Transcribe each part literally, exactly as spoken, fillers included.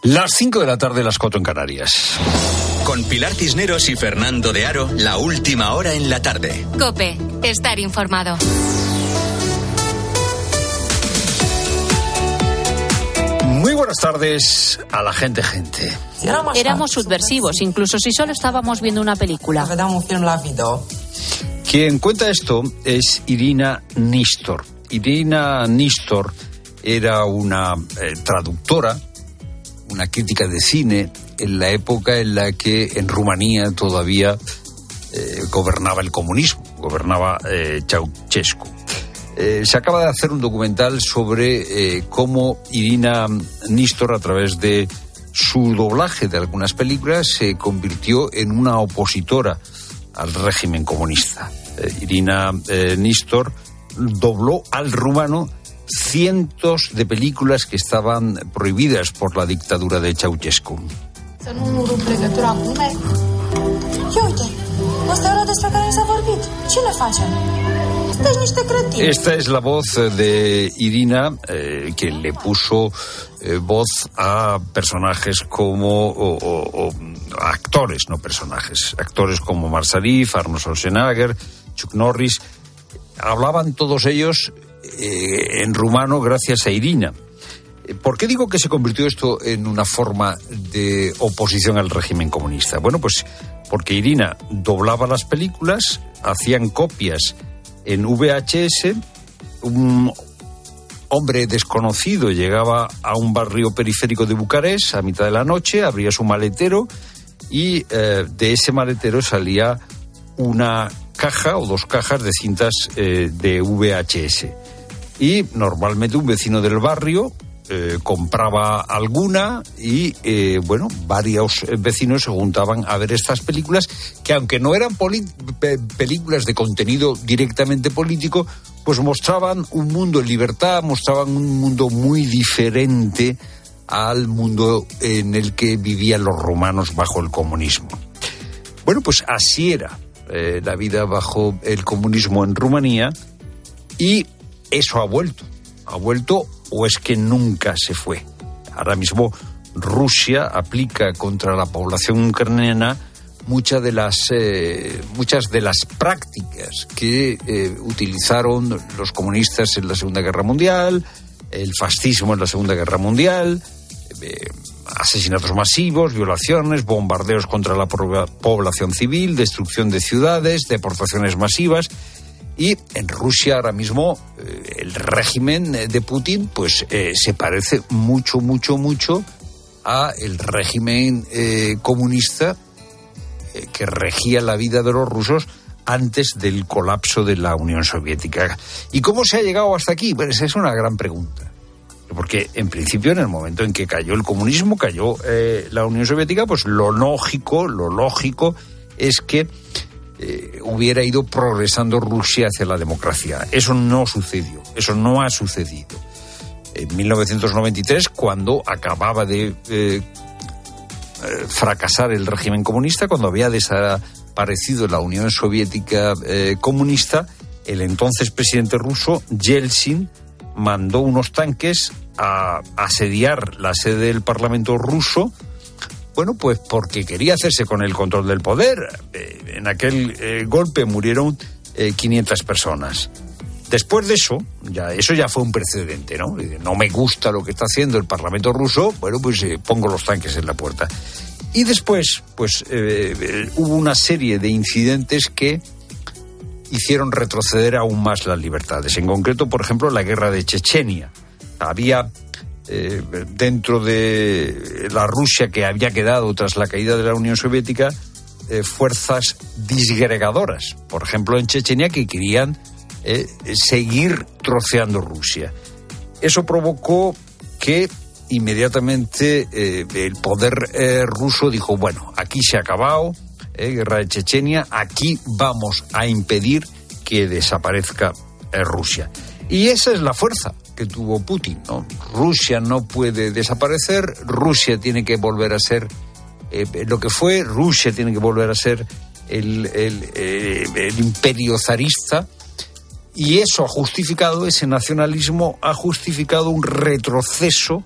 Las cinco de la tarde, las cuatro en Canarias. Con Pilar Cisneros y Fernando de Aro, la última hora en la tarde. COPE, estar informado. Muy buenas tardes a la gente, gente. Éramos subversivos, incluso si solo estábamos viendo una película. Quien cuenta esto es Irina Nistor. Irina Nistor era una eh, traductora, una crítica de cine en la época en la que en Rumanía todavía eh, gobernaba el comunismo, gobernaba eh, Ceausescu. Eh, se acaba de hacer un documental sobre eh, cómo Irina Nistor, a través de su doblaje de algunas películas, se convirtió en una opositora al régimen comunista. Eh, Irina eh, Nistor dobló al rumano cientos de películas que estaban prohibidas por la dictadura de Ceausescu. Esta es la voz de Irina, eh, que le puso eh, voz a personajes como o, o, o, actores, no personajes, actores como Mark Sharif, Arnold Schwarzenegger, Chuck Norris. Hablaban todos ellos eh, en rumano gracias a Irina. ¿Por qué digo que se convirtió esto en una forma de oposición al régimen comunista? Bueno, pues porque Irina doblaba las películas, hacían copias en V H S, un hombre desconocido llegaba a un barrio periférico de Bucarest a mitad de la noche, abría su maletero y eh, de ese maletero salía una caja o dos cajas de cintas eh, de V H S. Y normalmente un vecino del barrio eh, compraba alguna y, eh, bueno, varios vecinos se juntaban a ver estas películas que, aunque no eran poli- pe- películas de contenido directamente político, pues mostraban un mundo en libertad, mostraban un mundo muy diferente al mundo en el que vivían los rumanos bajo el comunismo. Bueno, pues así era eh, la vida bajo el comunismo en Rumanía, y eso ha vuelto, ha vuelto o es que nunca se fue. Ahora mismo Rusia aplica contra la población ucraniana muchas de las eh, muchas de las prácticas que eh, utilizaron los comunistas en la Segunda Guerra Mundial, el fascismo en la Segunda Guerra Mundial, eh, asesinatos masivos, violaciones, bombardeos contra la población civil, destrucción de ciudades, deportaciones masivas. Y en Rusia ahora mismo eh, el régimen de Putin pues eh, se parece mucho, mucho, mucho a el régimen eh, comunista eh, que regía la vida de los rusos antes del colapso de la Unión Soviética. ¿Y cómo se ha llegado hasta aquí? Pues esa es una gran pregunta. Porque en principio, en el momento en que cayó el comunismo, cayó eh, la Unión Soviética, pues lo lógico, lo lógico es que Eh, hubiera ido progresando Rusia hacia la democracia. Eso no sucedió, eso no ha sucedido. En mil novecientos noventa y tres, cuando acababa de eh, eh, fracasar el régimen comunista, cuando había desaparecido la Unión Soviética eh, comunista, el entonces presidente ruso, Yeltsin, mandó unos tanques a asediar la sede del Parlamento ruso. Bueno, pues porque quería hacerse con el control del poder. Eh, en aquel eh, golpe murieron eh, quinientas personas. Después de eso, ya eso ya fue un precedente, ¿no? No me gusta lo que está haciendo el Parlamento ruso, bueno, pues eh, pongo los tanques en la puerta. Y después, pues eh, eh, hubo una serie de incidentes que hicieron retroceder aún más las libertades. En concreto, por ejemplo, la guerra de Chechenia. Había Eh, dentro de la Rusia que había quedado tras la caída de la Unión Soviética eh, fuerzas disgregadoras, por ejemplo en Chechenia, que querían eh, seguir troceando Rusia. Eso provocó que inmediatamente eh, el poder eh, ruso dijo, bueno, aquí se ha acabado, eh, guerra de Chechenia, aquí vamos a impedir que desaparezca eh, Rusia. Y esa es la fuerza que tuvo Putin, ¿no? Rusia no puede desaparecer, Rusia tiene que volver a ser eh, lo que fue, Rusia tiene que volver a ser el, el, eh, el imperio zarista, y eso ha justificado, ese nacionalismo ha justificado un retroceso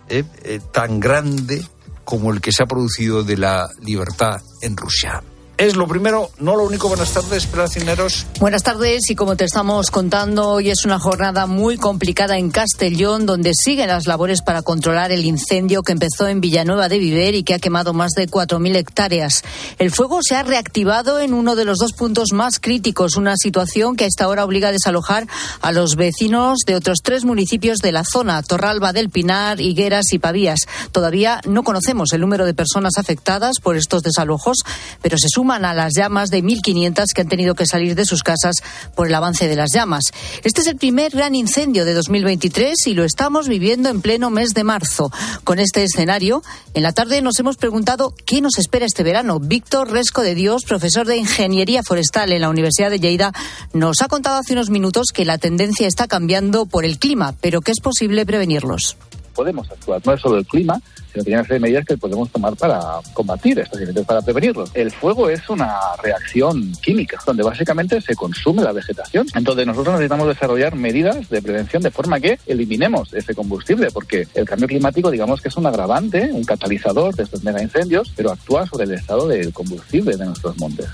eh, eh, tan grande como el que se ha producido de la libertad en Rusia. Es lo primero, no lo único. Buenas tardes, Pilar Cisneros. Buenas tardes, y como te estamos contando, hoy es una jornada muy complicada en Castellón, donde siguen las labores para controlar el incendio que empezó en Villanueva de Viver y que ha quemado más de cuatro mil hectáreas. El fuego se ha reactivado en uno de los dos puntos más críticos, una situación que a esta hora obliga a desalojar a los vecinos de otros tres municipios de la zona, Torralba del Pinar, Higueras y Pavías. Todavía no conocemos el número de personas afectadas por estos desalojos, pero se suman a las llamas de mil quinientas que han tenido que salir de sus casas por el avance de las llamas. Este es el primer gran incendio de dos mil veintitrés y lo estamos viviendo en pleno mes de marzo. Con este escenario, en la tarde nos hemos preguntado qué nos espera este verano. Víctor Resco de Dios, profesor de Ingeniería Forestal en la Universidad de Lleida, nos ha contado hace unos minutos que la tendencia está cambiando por el clima, pero que es posible prevenirlos. Podemos actuar, no es solo el clima, sino que hay una serie de medidas que podemos tomar para combatir estos incendios, para prevenirlos. El fuego es una reacción química, donde básicamente se consume la vegetación. Entonces nosotros necesitamos desarrollar medidas de prevención de forma que eliminemos ese combustible, porque el cambio climático, digamos que es un agravante, un catalizador de estos mega incendios, pero actúa sobre el estado del combustible de nuestros montes.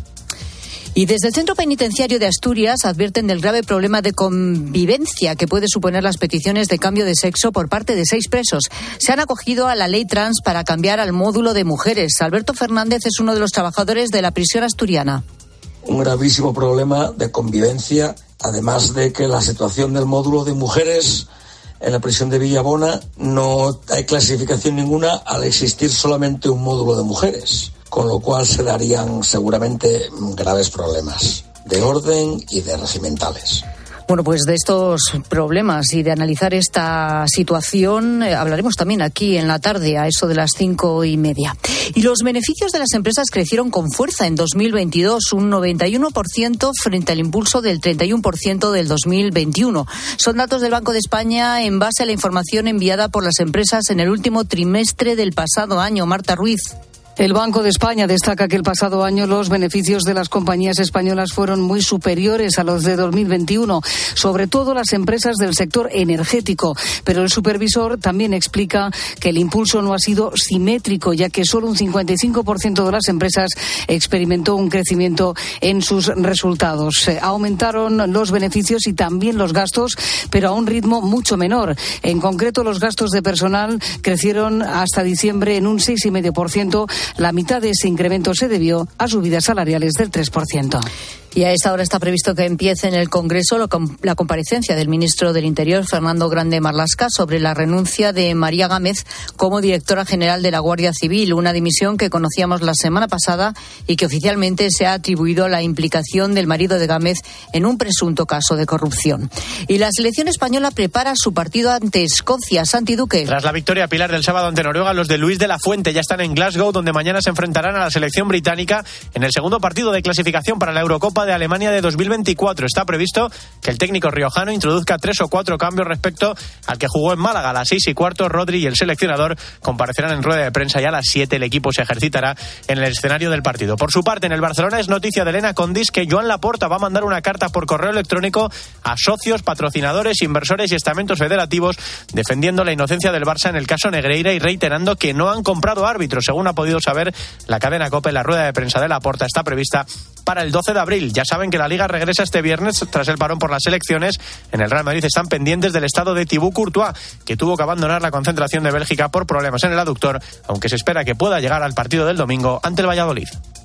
Y desde el Centro Penitenciario de Asturias advierten del grave problema de convivencia que puede suponer las peticiones de cambio de sexo por parte de seis presos. Se han acogido a la ley trans para cambiar al módulo de mujeres. Alberto Fernández es uno de los trabajadores de la prisión asturiana. Un gravísimo problema de convivencia, además de que la situación del módulo de mujeres en la prisión de Villabona no hay clasificación ninguna al existir solamente un módulo de mujeres, con lo cual se darían seguramente graves problemas de orden y de regimentales. Bueno, pues de estos problemas y de analizar esta situación eh, hablaremos también aquí en la tarde, a eso de las cinco y media. Y los beneficios de las empresas crecieron con fuerza en dos mil veintidós, un noventa y uno por ciento frente al impulso del treinta y uno por ciento del dos mil veintiuno. Son datos del Banco de España en base a la información enviada por las empresas en el último trimestre del pasado año. Marta Ruiz. El Banco de España destaca que el pasado año los beneficios de las compañías españolas fueron muy superiores a los de dos mil veintiuno, sobre todo las empresas del sector energético. Pero el supervisor también explica que el impulso no ha sido simétrico, ya que solo un cincuenta y cinco por ciento de las empresas experimentó un crecimiento en sus resultados. Eh, aumentaron los beneficios y también los gastos, pero a un ritmo mucho menor. En concreto, los gastos de personal crecieron hasta diciembre en un seis coma cinco por ciento. La mitad de ese incremento se debió a subidas salariales del tres por ciento. Y a esta hora está previsto que empiece en el Congreso la comparecencia del ministro del Interior, Fernando Grande Marlaska, sobre la renuncia de María Gámez como directora general de la Guardia Civil, una dimisión que conocíamos la semana pasada y que oficialmente se ha atribuido a la implicación del marido de Gámez en un presunto caso de corrupción. Y la selección española prepara su partido ante Escocia. Santi Duque. Tras la victoria Pilar del sábado ante Noruega, los de Luis de la Fuente ya están en Glasgow, donde mañana se enfrentarán a la selección británica en el segundo partido de clasificación para la Eurocopa de Alemania de dos mil veinticuatro. Está previsto que el técnico riojano introduzca tres o cuatro cambios respecto al que jugó en Málaga. A las seis y cuarto, Rodri y el seleccionador comparecerán en rueda de prensa y a las siete el equipo se ejercitará en el escenario del partido. Por su parte, en el Barcelona es noticia de Elena Condis que Joan Laporta va a mandar una carta por correo electrónico a socios, patrocinadores, inversores y estamentos federativos defendiendo la inocencia del Barça en el caso Negreira y reiterando que no han comprado árbitros. Según ha podido saber la cadena COPE, la rueda de prensa de Laporta está prevista para el doce de abril. Ya saben que la Liga regresa este viernes tras el parón por las elecciones. En el Real Madrid están pendientes del estado de Thibaut Courtois, que tuvo que abandonar la concentración de Bélgica por problemas en el aductor, aunque se espera que pueda llegar al partido del domingo ante el Valladolid.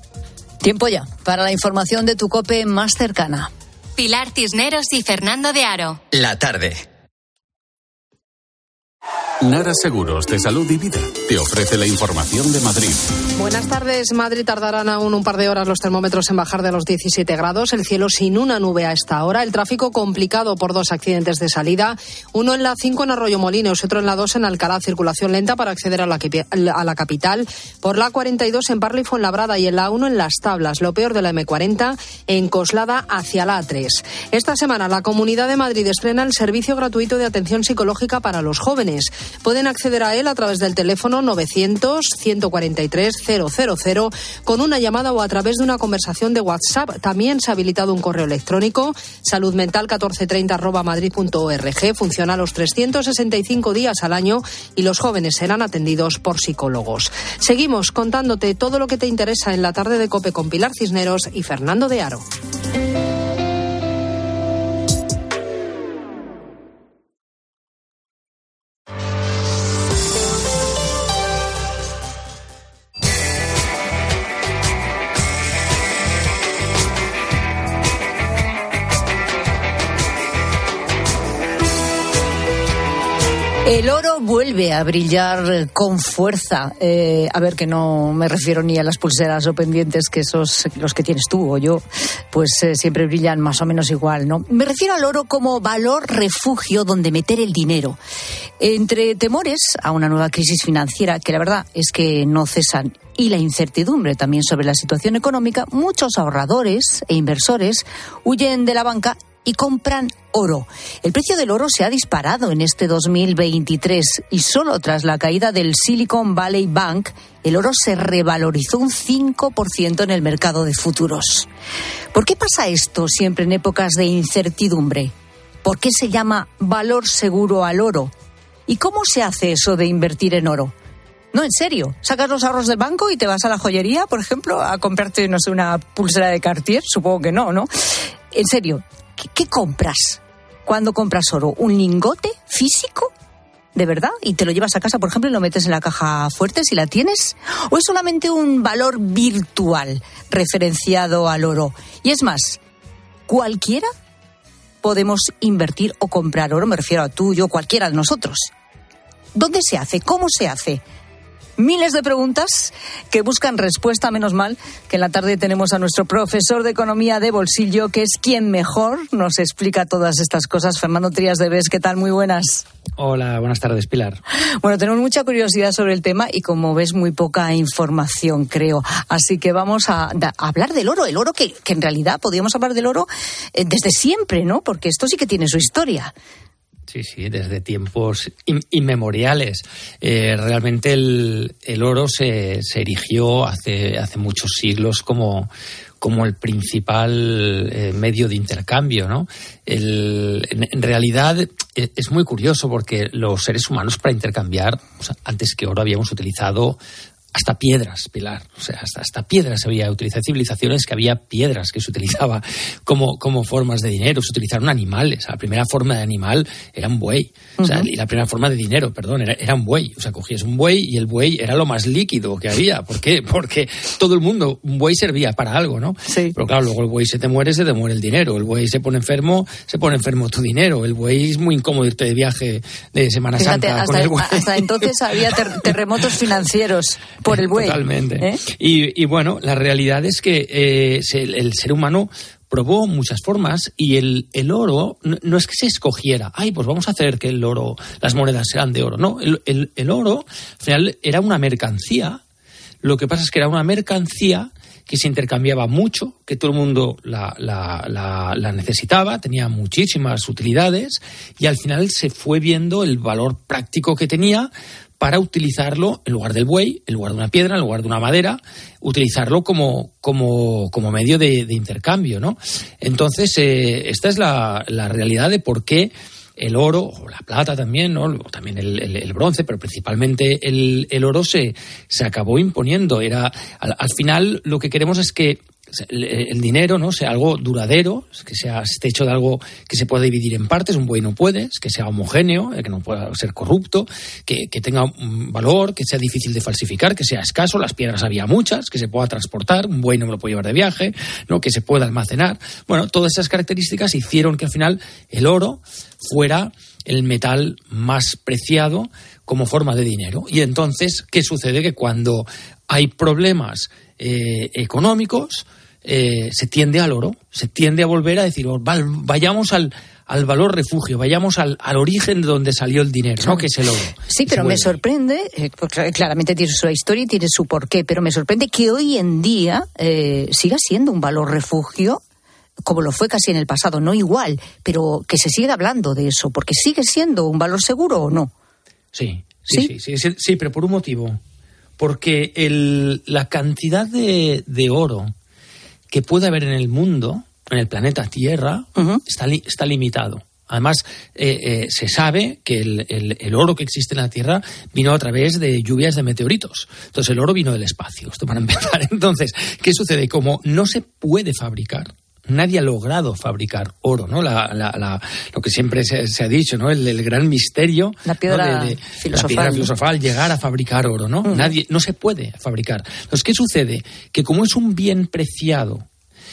Tiempo ya para la información de tu COPE más cercana. Pilar Cisneros y Fernando de Aro. La tarde. Nara Seguros de Salud y Vida te ofrece la información de Madrid. Buenas tardes. Madrid tardarán aún un par de horas los termómetros en bajar de los diecisiete grados. El cielo sin una nube a esta hora. El tráfico complicado por dos accidentes de salida. Uno en la cinco en Arroyo Molinos, otro en la dos en Alcalá. Circulación lenta para acceder a la, a la capital. Por la cuarenta y dos en Parla y Fuenlabrada y en la uno en Las Tablas. Lo peor de la eme cuarenta en Coslada hacia la A tres. Esta semana la Comunidad de Madrid estrena el servicio gratuito de atención psicológica para los jóvenes. Pueden acceder a él a través del teléfono teléfono novecientos, ciento cuarenta y tres, cero cero cero con una llamada o a través de una conversación de WhatsApp. También se ha habilitado un correo electrónico, saludmental catorce treinta arroba madrid punto org. Funciona los trescientos sesenta y cinco días al año y los jóvenes serán atendidos por psicólogos. Seguimos contándote todo lo que te interesa en la tarde de COPE con Pilar Cisneros y Fernando de Aro. El oro vuelve a brillar con fuerza. Eh, a ver, que no me refiero ni a las pulseras o pendientes, que esos, los que tienes tú o yo, pues eh, siempre brillan más o menos igual, ¿no? Me refiero al oro como valor refugio donde meter el dinero. Entre temores a una nueva crisis financiera, que la verdad es que no cesan, y la incertidumbre también sobre la situación económica, muchos ahorradores e inversores huyen de la banca y compran oro. El precio del oro se ha disparado en este dos mil veintitrés y solo tras la caída del Silicon Valley Bank, el oro se revalorizó un cinco por ciento en el mercado de futuros. ¿Por qué pasa esto siempre en épocas de incertidumbre? ¿Por qué se llama valor seguro al oro? ¿Y cómo se hace eso de invertir en oro? No, en serio, sacas los ahorros del banco y te vas a la joyería, por ejemplo, a comprarte, no sé, una pulsera de Cartier. Supongo que no, ¿no? En serio, ¿qué, qué compras cuando compras oro? ¿Un lingote físico? ¿De verdad? ¿Y te lo llevas a casa, por ejemplo, y lo metes en la caja fuerte si la tienes? ¿O es solamente un valor virtual referenciado al oro? Y es más, ¿cualquiera podemos invertir o comprar oro? Me refiero a tú, yo, cualquiera de nosotros. ¿Dónde se hace? ¿Cómo se hace? Miles de preguntas que buscan respuesta, menos mal que en la tarde tenemos a nuestro profesor de Economía de bolsillo, que es quien mejor nos explica todas estas cosas. Fernando Trías de Bes, ¿qué tal? Muy buenas. Hola, buenas tardes, Pilar. Bueno, tenemos mucha curiosidad sobre el tema y, como ves, muy poca información, creo. Así que vamos a, a hablar del oro, el oro que, que en realidad podríamos hablar del oro eh, desde siempre, ¿no? Porque esto sí que tiene su historia. Sí, sí, desde tiempos in, inmemoriales. Eh, realmente el, el oro se, se erigió hace, hace muchos siglos como, como el principal eh, medio de intercambio, ¿no? El, en, en realidad es, es muy curioso porque los seres humanos para intercambiar, o sea, antes que oro habíamos utilizado hasta piedras, Pilar. O sea, hasta, hasta piedras había utilizado. Civilizaciones que había piedras que se utilizaba como, como formas de dinero. Se utilizaron animales. La primera forma de animal era un buey. O sea, uh-huh. Y la primera forma de dinero, perdón, era, era un buey. O sea, cogías un buey y el buey era lo más líquido que había. ¿Por qué? Porque todo el mundo, un buey servía para algo, ¿no? Sí. Pero claro, luego el buey se te muere, se te muere el dinero. El buey se pone enfermo, se pone enfermo tu dinero. El buey es muy incómodo irte de viaje de Semana Fíjate, Santa hasta, con el buey. Hasta entonces había ter- terremotos financieros por el buey. Totalmente. ¿Eh? Y, y bueno, la realidad es que eh, se, el ser humano probó muchas formas y el, el oro no, no es que se escogiera, ay, pues vamos a hacer que el oro, las monedas sean de oro. No, el, el, el oro al final era una mercancía. Lo que pasa es que era una mercancía que se intercambiaba mucho, que todo el mundo la, la, la, la necesitaba, tenía muchísimas utilidades y al final se fue viendo el valor práctico que tenía para utilizarlo en lugar del buey, en lugar de una piedra, en lugar de una madera, utilizarlo como, como, como medio de, de intercambio, ¿no? Entonces, eh, esta es la, la realidad de por qué el oro, o la plata también, ¿no? Luego también el, el, el bronce, pero principalmente el, el oro se, se acabó imponiendo. Era, al, al final lo que queremos es que el, el dinero, ¿no?, sea algo duradero, que sea esté hecho de algo que se pueda dividir en partes. Un buey no puede, que sea homogéneo, que no pueda ser corrupto, que, que tenga un valor, que sea difícil de falsificar, que sea escaso. Las piedras había muchas, que se pueda transportar. Un buey no me lo puede llevar de viaje, ¿no?, que se pueda almacenar. Bueno, todas esas características hicieron que al final el oro fuera el metal más preciado como forma de dinero. Y entonces, ¿qué sucede? Que cuando hay problemas eh, económicos, eh, se tiende al oro, se tiende a volver a decir, oh, vayamos al, al valor refugio, vayamos al, al origen de donde salió el dinero, ¿no?, que es el oro. Sí, pero me sorprende, eh, porque claramente tiene su historia y tiene su porqué, pero me sorprende que hoy en día eh, siga siendo un valor refugio, como lo fue casi en el pasado, no igual, pero que se siga hablando de eso, porque sigue siendo un valor seguro o no. Sí, Sí, sí, sí, sí, sí, pero por un motivo. Porque el, la cantidad de, de oro que puede haber en el mundo, en el planeta Tierra, uh-huh. está, li, está limitado. Además, eh, eh, se sabe que el, el, el oro que existe en la Tierra vino a través de lluvias de meteoritos. Entonces, el oro vino del espacio. Esto para empezar. Entonces, ¿qué sucede? Como no se puede fabricar, nadie ha logrado fabricar oro, ¿no? La, la, la, lo que siempre se, se ha dicho, ¿no? El, el gran misterio, la piedra, ¿no? de, de, filosofal. la piedra filosofal, llegar a fabricar oro, ¿no? Uh-huh. Nadie, no se puede fabricar. Entonces, ¿qué sucede? Que como es un bien preciado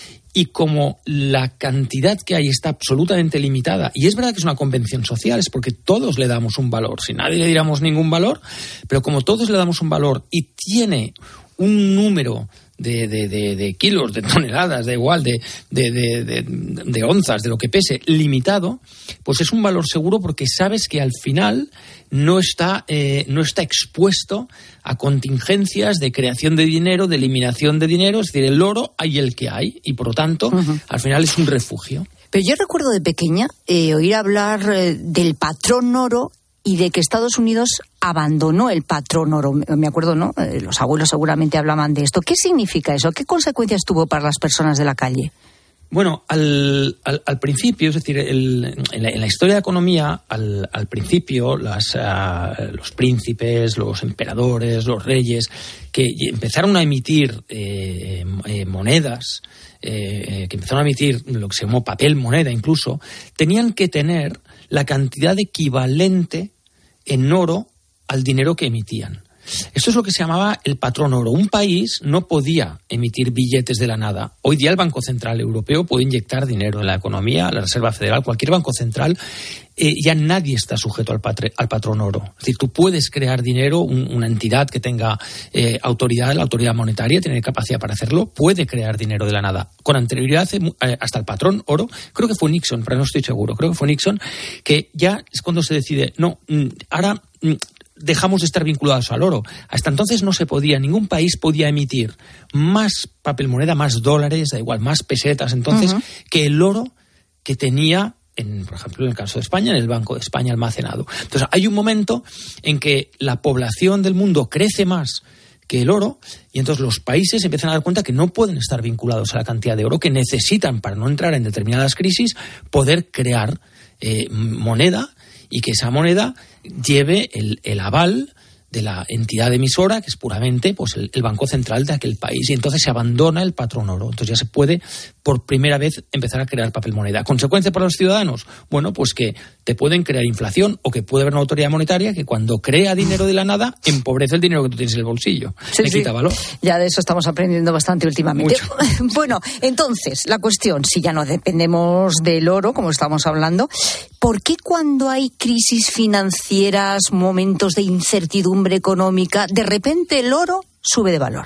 y como la cantidad que hay está absolutamente limitada, y es verdad que es una convención social, es porque todos le damos un valor, si nadie le diéramos ningún valor, pero como todos le damos un valor y tiene un número de, de, de, de kilos, de toneladas, da igual, de, de, de, de, de onzas, de lo que pese, limitado, pues es un valor seguro porque sabes que al final no está, eh, no está expuesto a contingencias de creación de dinero, de eliminación de dinero. Es decir, el oro hay el que hay y por lo tanto uh-huh. al final es un refugio. Pero yo recuerdo de pequeña eh, oír hablar eh, del patrón oro y de que Estados Unidos abandonó el patrón oro. Me acuerdo, ¿no? Eh, los abuelos seguramente hablaban de esto. ¿Qué significa eso? ¿Qué consecuencias tuvo para las personas de la calle? Bueno, al, al, al principio, es decir, el, en, la, en la historia de la economía, al, al principio, las, uh, los príncipes, los emperadores, los reyes, que empezaron a emitir eh, eh, monedas, eh, que empezaron a emitir lo que se llamó papel moneda incluso, tenían que tener la cantidad equivalente en oro al dinero que emitían. Esto es lo que se llamaba el patrón oro. Un país no podía emitir billetes de la nada. Hoy día el Banco Central Europeo puede inyectar dinero en la economía, la Reserva Federal, cualquier banco central. Eh, ya nadie está sujeto al, patre, al patrón oro. Es decir, tú puedes crear dinero, un, una entidad que tenga eh, autoridad, la autoridad monetaria, tiene capacidad para hacerlo, puede crear dinero de la nada. Con anterioridad eh, hasta el patrón oro, creo que fue Nixon, pero no estoy seguro, creo que fue Nixon, que ya es cuando se decide, no, ahora dejamos de estar vinculados al oro. Hasta entonces no se podía, ningún país podía emitir más papel moneda, más dólares, da igual, más pesetas, entonces, uh-huh. que el oro que tenía, en, por ejemplo, en el caso de España, en el Banco de España almacenado. Entonces, hay un momento en que la población del mundo crece más que el oro y entonces los países empiezan a dar cuenta que no pueden estar vinculados a la cantidad de oro que necesitan para no entrar en determinadas crisis, poder crear eh, moneda y que esa moneda lleve el, el aval de la entidad emisora, que es puramente pues el, el Banco Central de aquel país. Y entonces se abandona el patrón oro. Entonces ya se puede, por primera vez, empezar a crear papel moneda. ¿Consecuencia para los ciudadanos? Bueno, pues que te pueden crear inflación o que puede haber una autoridad monetaria que cuando crea dinero de la nada, empobrece el dinero que tú tienes en el bolsillo. Sí, Le sí. quita valor. Ya de eso estamos aprendiendo bastante últimamente. Mucho. Bueno, entonces, la cuestión, si ya no dependemos del oro, como estamos hablando, ¿por qué cuando hay crisis financieras, momentos de incertidumbre económica, de repente el oro sube de valor?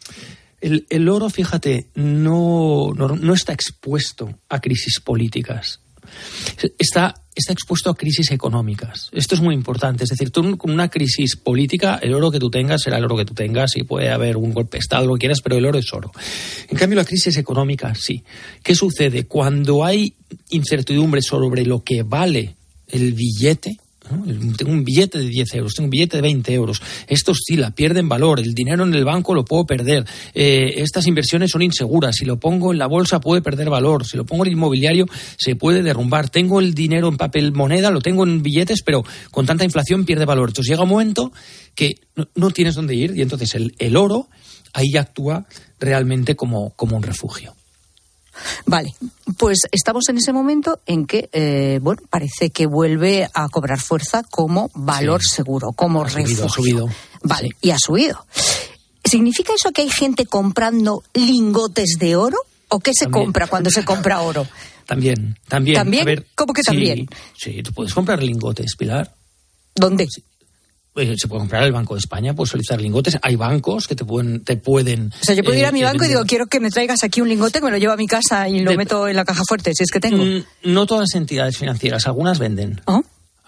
El, el oro, fíjate, no, no, no está expuesto a crisis políticas. Está, está expuesto a crisis económicas. Esto es muy importante. Es decir, tú con una crisis política, el oro que tú tengas será el oro que tú tengas y puede haber un golpe de Estado, lo que quieras, pero el oro es oro. En cambio, la crisis económica, sí. ¿Qué sucede? Cuando hay incertidumbre sobre lo que vale el billete, ¿no? Tengo un billete de diez euros, tengo un billete de veinte euros. Esto oscila, pierden valor. El dinero en el banco lo puedo perder. Eh, estas inversiones son inseguras. Si lo pongo en la bolsa puede perder valor. Si lo pongo en el inmobiliario se puede derrumbar. Tengo el dinero en papel moneda, lo tengo en billetes, pero con tanta inflación pierde valor. Entonces llega un momento que no, no tienes dónde ir y entonces el, el oro ahí actúa realmente como, como un refugio. Vale, pues estamos en ese momento en que, eh, bueno, parece que vuelve a cobrar fuerza como valor sí. seguro, como ha refugio. Subido, ha subido. Vale, sí. y ha subido. ¿Significa eso que hay gente comprando lingotes de oro? ¿O qué se también compra cuando se compra oro? También, también. ¿También? A ver, ¿Cómo que sí, también? Sí, tú puedes comprar lingotes, Pilar. ¿Dónde? Sí. Se puede comprar el Banco de España, puedes solicitar lingotes. Hay bancos que te pueden... Te pueden o sea, yo puedo ir a mi eh, banco y digo, quiero que me traigas aquí un lingote, que me lo llevo a mi casa y lo de, meto en la caja fuerte, si es que tengo. No todas las entidades financieras, algunas venden. ¿Oh?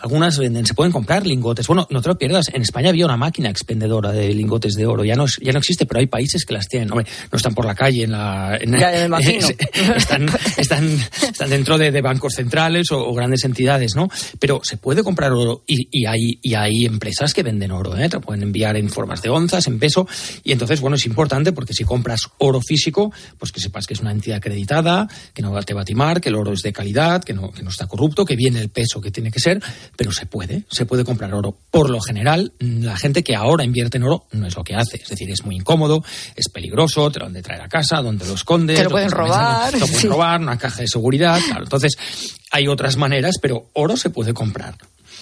algunas venden, se pueden comprar lingotes. Bueno, no te lo pierdas, en España había una máquina expendedora de lingotes de oro, ya no, ya no existe, pero hay países que las tienen. Hombre, no están por la calle, en la... En, ya me imagino. están, están, están dentro de, de bancos centrales o, o grandes entidades, ¿no? Pero se puede comprar oro y, y, hay, y hay empresas que venden oro, ¿eh? Te lo pueden enviar en formas de onzas, en peso, y entonces, bueno, es importante porque si compras oro físico, pues que sepas que es una entidad acreditada, que no te va a timar, que el oro es de calidad, que no, que no está corrupto, que viene el peso que tiene que ser, pero se puede, se puede comprar oro. Por lo general, la gente que ahora invierte en oro no es lo que hace, es decir, es muy incómodo, es peligroso, te lo han de traer a casa, donde lo escondes, te lo pueden robar, te lo pueden sí. robar, una caja de seguridad, claro. Entonces, hay otras maneras, pero oro se puede comprar.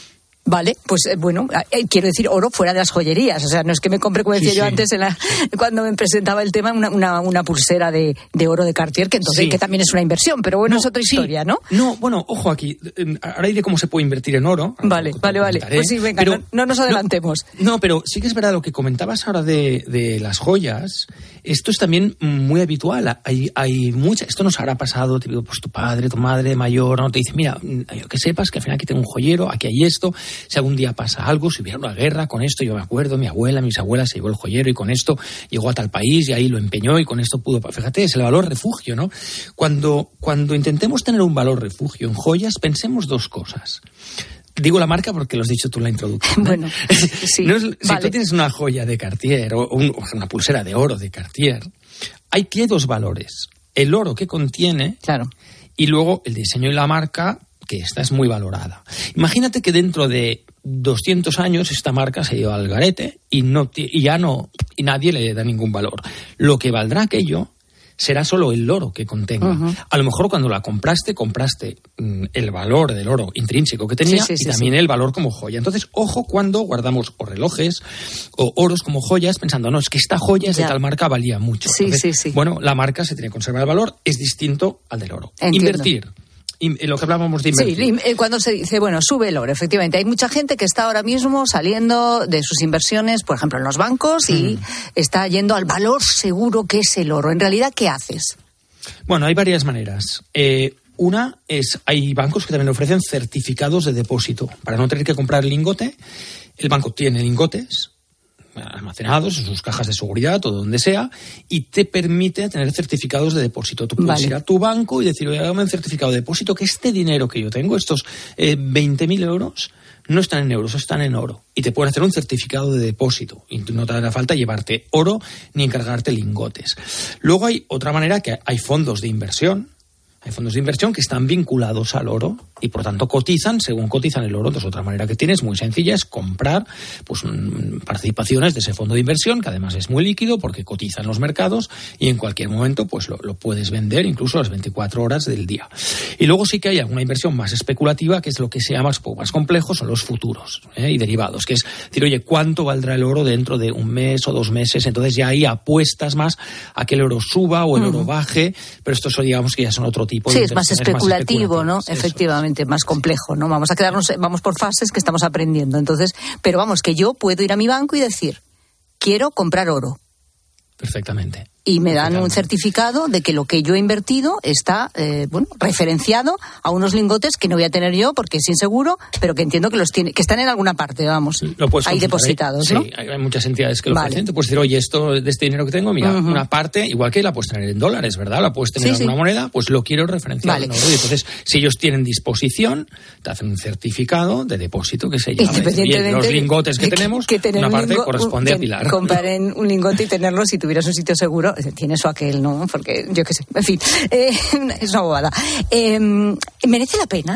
Vale, pues eh, bueno, eh, quiero decir oro fuera de las joyerías, o sea, no es que me compre, como decía sí, yo sí. antes, en la, cuando me presentaba el tema, una, una, una pulsera de, de oro de Cartier, que entonces sí. que también es una inversión, pero bueno, no, es otra sí. historia, ¿no? No, bueno, ojo aquí, ahora diré cómo se puede invertir en oro. Vale, vale, vale, pues sí, venga, pero, no, no nos adelantemos. No, no, pero sí que es verdad lo que comentabas ahora de, de las joyas, esto es también muy habitual, hay, hay mucha, esto nos habrá pasado, te digo, pues tu padre, tu madre mayor, ¿no? Te dice, mira, que sepas que al final aquí tengo un joyero, aquí hay esto, si algún día pasa algo, si hubiera una guerra, con esto yo me acuerdo, mi abuela, mis abuelas se llevó el joyero y con esto llegó a tal país y ahí lo empeñó y con esto pudo, fíjate, es el valor refugio, ¿no? Cuando, cuando intentemos tener un valor refugio en joyas, pensemos dos cosas. Digo la marca porque lo has dicho tú en la introducción, ¿eh? Bueno, sí, no es, si vale. tú tienes una joya de Cartier o un, una pulsera de oro de Cartier, hay que dos valores, el oro que contiene claro. y luego el diseño y la marca, que esta es muy valorada. Imagínate que dentro de doscientos años esta marca se lleva al garete y, no, y ya no, y nadie le da ningún valor. Lo que valdrá aquello será solo el oro que contenga. Uh-huh. A lo mejor cuando la compraste, compraste mm, el valor del oro intrínseco que tenía sí, sí, y sí, también sí. el valor como joya. Entonces, ojo cuando guardamos o relojes o oros como joyas pensando, no, es que esta joya es ya. de tal marca, valía mucho. Sí, Entonces, sí, sí. Bueno, la marca se tiene que conservar el valor, es distinto al del oro. Entiendo. Invertir. Y lo que hablábamos de invertir. Sí, cuando se dice, bueno, sube el oro, efectivamente. Hay mucha gente que está ahora mismo saliendo de sus inversiones, por ejemplo, en los bancos, mm. y está yendo al valor seguro que es el oro. En realidad, ¿qué haces? Bueno, hay varias maneras. Eh, una es, hay bancos que también ofrecen certificados de depósito. Para no tener que comprar el lingote, el banco tiene lingotes almacenados en sus cajas de seguridad o donde sea, y te permite tener certificados de depósito. Tú puedes vale. ir a tu banco y decir, oye, dame un certificado de depósito, que este dinero que yo tengo, estos eh, veinte mil euros, no están en euros, están en oro. Y te pueden hacer un certificado de depósito. Y no te hará falta llevarte oro ni encargarte lingotes. Luego hay otra manera, que hay fondos de inversión. Hay fondos de inversión que están vinculados al oro y por tanto cotizan según cotizan el oro. Entonces otra manera que tienes muy sencilla es comprar pues participaciones de ese fondo de inversión, que además es muy líquido porque cotiza en los mercados y en cualquier momento pues lo, lo puedes vender incluso a las veinticuatro horas del día. Y luego sí que hay alguna inversión más especulativa, que es lo que se llama, un poco más complejo, son los futuros ¿eh? y derivados, que es decir, oye, ¿cuánto valdrá el oro dentro de un mes o dos meses? Entonces ya ahí apuestas más a que el oro suba o el oro baje, pero estos digamos que ya son otro tipo. Sí, es más especulativo, ¿no? Efectivamente, más complejo, ¿no? Vamos a quedarnos, vamos por fases que estamos aprendiendo. Entonces, pero vamos, que yo puedo ir a mi banco y decir, quiero comprar oro. Perfectamente. Y me dan un certificado de que lo que yo he invertido está, eh, bueno, referenciado a unos lingotes que no voy a tener yo porque es inseguro, pero que entiendo que los tiene, que están en alguna parte, vamos, lo puedes ahí depositados, ahí. ¿no? Sí, hay muchas entidades que lo vale. ofrecen. Te puedes decir, oye, esto de este dinero que tengo, mira, uh-huh. una parte, igual que la puedes tener en dólares, ¿verdad? La puedes tener sí, en alguna sí. moneda, pues lo quiero referenciar vale. en oro. Y entonces, si ellos tienen disposición, te hacen un certificado de depósito que se llama. Independientemente los lingotes que, que tenemos, que una parte lingo, corresponde un, a Pilar. Comprar en un lingote y tenerlo, si tuvieras un sitio seguro, tiene eso aquel, ¿no? Porque yo qué sé, en fin, eh, es una bobada. Eh, ¿Merece la pena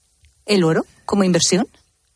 el oro como inversión?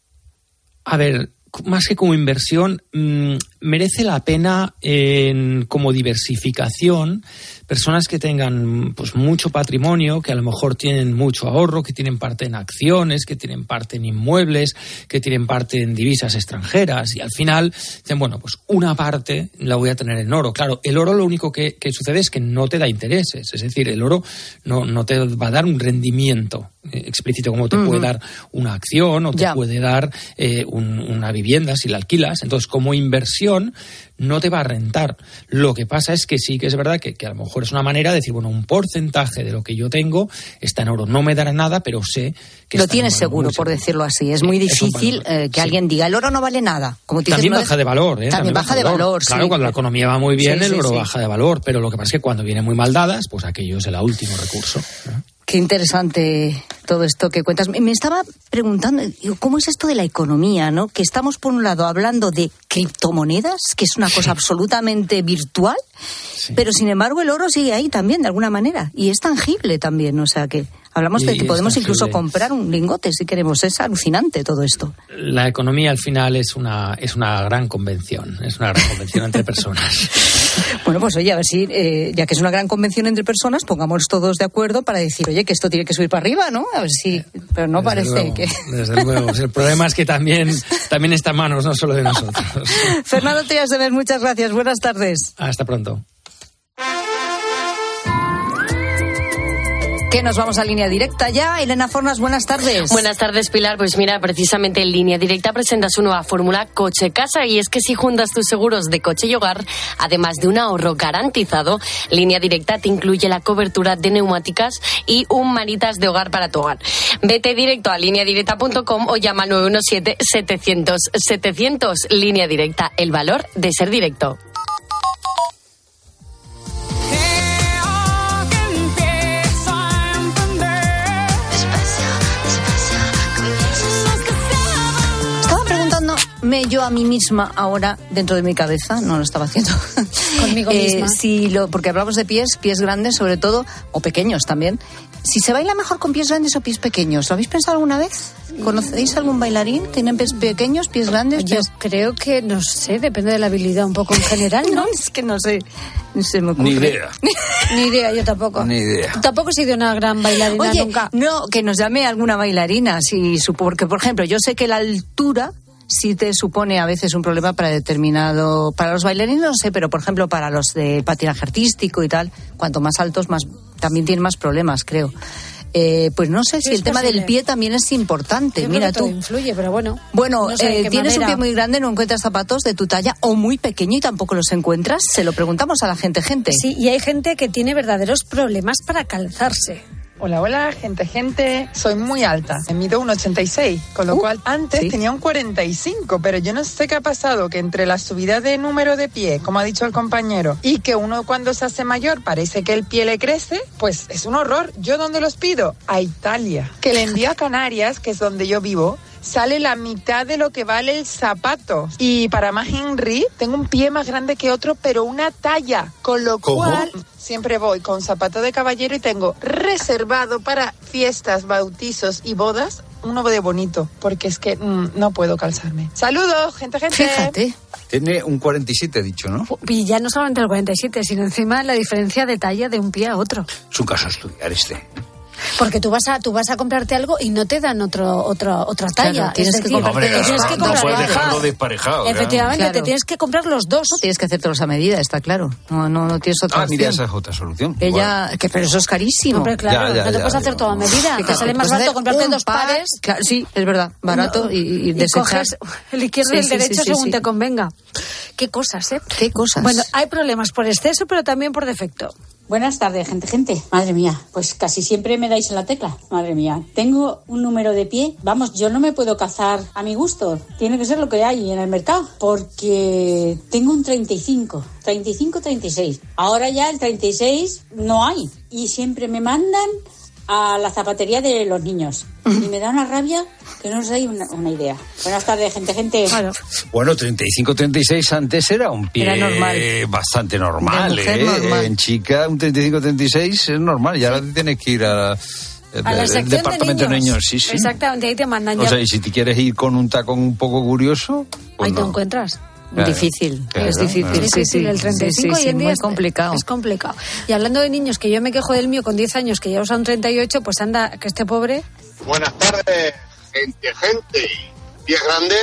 A ver, más que como inversión, mmm, merece la pena en, como diversificación. Personas que tengan pues mucho patrimonio, que a lo mejor tienen mucho ahorro, que tienen parte en acciones, que tienen parte en inmuebles, que tienen parte en divisas extranjeras y al final dicen, bueno, pues una parte la voy a tener en oro. Claro, el oro lo único que, que sucede es que no te da intereses, es decir, el oro no, no te va a dar un rendimiento eh, explícito como te uh-huh. puede dar una acción o te ya. puede dar eh, un, una vivienda si la alquilas. Entonces, como inversión inversión no te va a rentar. Lo que pasa es que sí que es verdad que, que a lo mejor es una manera de decir, bueno, un porcentaje de lo que yo tengo está en oro. No me dará nada, pero sé que lo está tienes en seguro, por seguro. decirlo así. Es muy Sí, difícil es un eh, que sí. alguien diga, el oro no vale nada. Como tú dices, También no baja es- de valor, ¿eh? También baja de valor, Claro, sí. cuando la economía va muy bien, Sí, el sí, oro sí. baja de valor, pero lo que pasa es que cuando vienen muy mal dadas, pues aquello es el último recurso. ¿no? Qué interesante todo esto que cuentas. Me me estaba preguntando, digo, ¿cómo es esto de la economía, no? Que estamos, por un lado, hablando de criptomonedas, que es una cosa absolutamente virtual, Sí. pero, sin embargo, el oro sigue ahí también, de alguna manera, y es tangible también, o sea que hablamos de Y que es podemos incluso tangible. comprar un lingote si queremos. Es alucinante todo esto. La economía al final es una es una gran convención, es una gran convención entre personas. Bueno, pues oye, a ver si, eh, ya que es una gran convención entre personas, pongamos todos de acuerdo para decir, oye, que esto tiene que subir para arriba, ¿no? A ver si, pero no Desde parece luego, que... Desde luego. El problema es que también, también está en manos, no solo de nosotros. Fernando Trías de Bes, muchas gracias, buenas tardes. Hasta pronto. Que nos vamos a línea directa ya. Elena Fornas, buenas tardes. Buenas tardes, Pilar. Pues mira, precisamente en Línea Directa presenta su nueva fórmula Coche-Casa, y es que si juntas tus seguros de coche y hogar, además de un ahorro garantizado, Línea Directa te incluye la cobertura de neumáticas y un manitas de hogar para tu hogar. Vete directo a línea directa punto com o llama al nueve uno siete, setecientos, setecientos. Línea Directa, el valor de ser directo. Estaba preguntándome yo a mí misma ahora, dentro de mi cabeza, no lo estaba haciendo. Conmigo misma. Si lo, porque hablamos de pies, pies grandes sobre todo, o pequeños también. Si se baila mejor con pies grandes o pies pequeños, ¿lo habéis pensado alguna vez? ¿Conocéis algún bailarín? ¿Tienen pies pequeños, pies grandes? Yo pies... creo que, no sé, depende de la habilidad un poco en general, ¿no? No, es que no sé, no se me ocurre. Ni idea. Ni idea, yo tampoco. Ni idea. Tampoco he sido una gran bailarina Oye, nunca. no, que nos llame alguna bailarina, si, su- porque por ejemplo, yo sé que la altura sí te supone a veces un problema para determinado, para los bailarines no sé, pero por ejemplo para los de patinaje artístico y tal, cuanto más altos más también tienen más problemas, creo. Eh, pues no sé si es el tema posible. del pie también es importante. Yo creo Mira que todo tú. influye, pero bueno. Bueno, no sé de eh, qué tienes un manera. pie muy grande, no encuentras zapatos de tu talla o muy pequeño y tampoco los encuentras. Se lo preguntamos a la gente, gente. Sí, y hay gente que tiene verdaderos problemas para calzarse. Hola, hola, gente, gente. Soy muy alta, me mido un ochenta y seis, con lo Uh, cual antes sí. tenía un cuarenta y cinco, pero yo no sé qué ha pasado, que entre la subida de número de pie, como ha dicho el compañero, y que uno cuando se hace mayor parece que el pie le crece, pues es un horror. ¿Yo dónde los pido? A Italia. Que le envío a Canarias, que es donde yo vivo, sale la mitad de lo que vale el zapato. Y para más Henry, tengo un pie más grande que otro, pero una talla. Con lo ¿Cómo? cual, siempre voy con zapato de caballero y tengo reservado para fiestas, bautizos y bodas uno de bonito, porque es que mm, no puedo calzarme. Saludos, gente, gente. Fíjate. Tiene un cuarenta y siete, dicho, ¿no? Y ya no solamente el cuarenta y siete, sino encima la diferencia de talla de un pie a otro. Es un caso a estudiar este. Porque tú vas a tú vas a comprarte algo y no te dan otro, otro otra talla. Claro, tienes es que decir, comprarte te dos. tienes que No comprar puedes dos. dejarlo desparejado. ¿verdad? Efectivamente, Claro. te tienes que comprar los dos. Tienes que hacértelos a medida, está claro. No, no, no tienes otra Ah, mira, opción. esa es otra solución. Ella, que pero eso es carísimo. Hombre, claro, Ya, ya, no te ya, puedes ya. hacer todo a medida. Que Te sale más puedes barato hacer comprarte un dos par, pares. claro, sí, es verdad, barato No, y, y y desechar. coges el izquierdo Sí, y el sí, derecho sí, sí, según sí. te convenga. Qué cosas, ¿eh? Qué cosas. Bueno, hay problemas por exceso, pero también por defecto. Buenas tardes, gente, gente. Madre mía, pues casi siempre me dais en la tecla. Madre mía, tengo un número de pie. Vamos, yo no me puedo calzar a mi gusto. Tiene que ser lo que hay en el mercado. Porque tengo un treinta y cinco. treinta y cinco, treinta y seis. Ahora ya el treinta y seis no hay. Y siempre me mandan a la zapatería de los niños. Y me da una rabia que no os dais una, una idea. Buenas tardes, gente, gente. Claro. Bueno, treinta y cinco, treinta y seis antes era un pie Era normal. bastante normal, De mujer ¿eh? normal. En chica, un treinta y cinco, treinta y seis es normal. Y ahora tienes que ir a, A la el sección departamento de niños. sí, sí. Exactamente, ahí te mandan O ya. sea, y si te quieres ir con un tacón un poco curioso, pues ahí te no. encuentras. Claro. Difícil, Claro, es difícil, claro. sí, sí. el treinta y cinco Sí, sí, y en muy diez complicado. Es complicado. Y hablando de niños, que yo me quejo del mío con diez años, que ya usa un treinta y ocho, pues anda, que este pobre... Buenas tardes, gente, gente. Pie grande,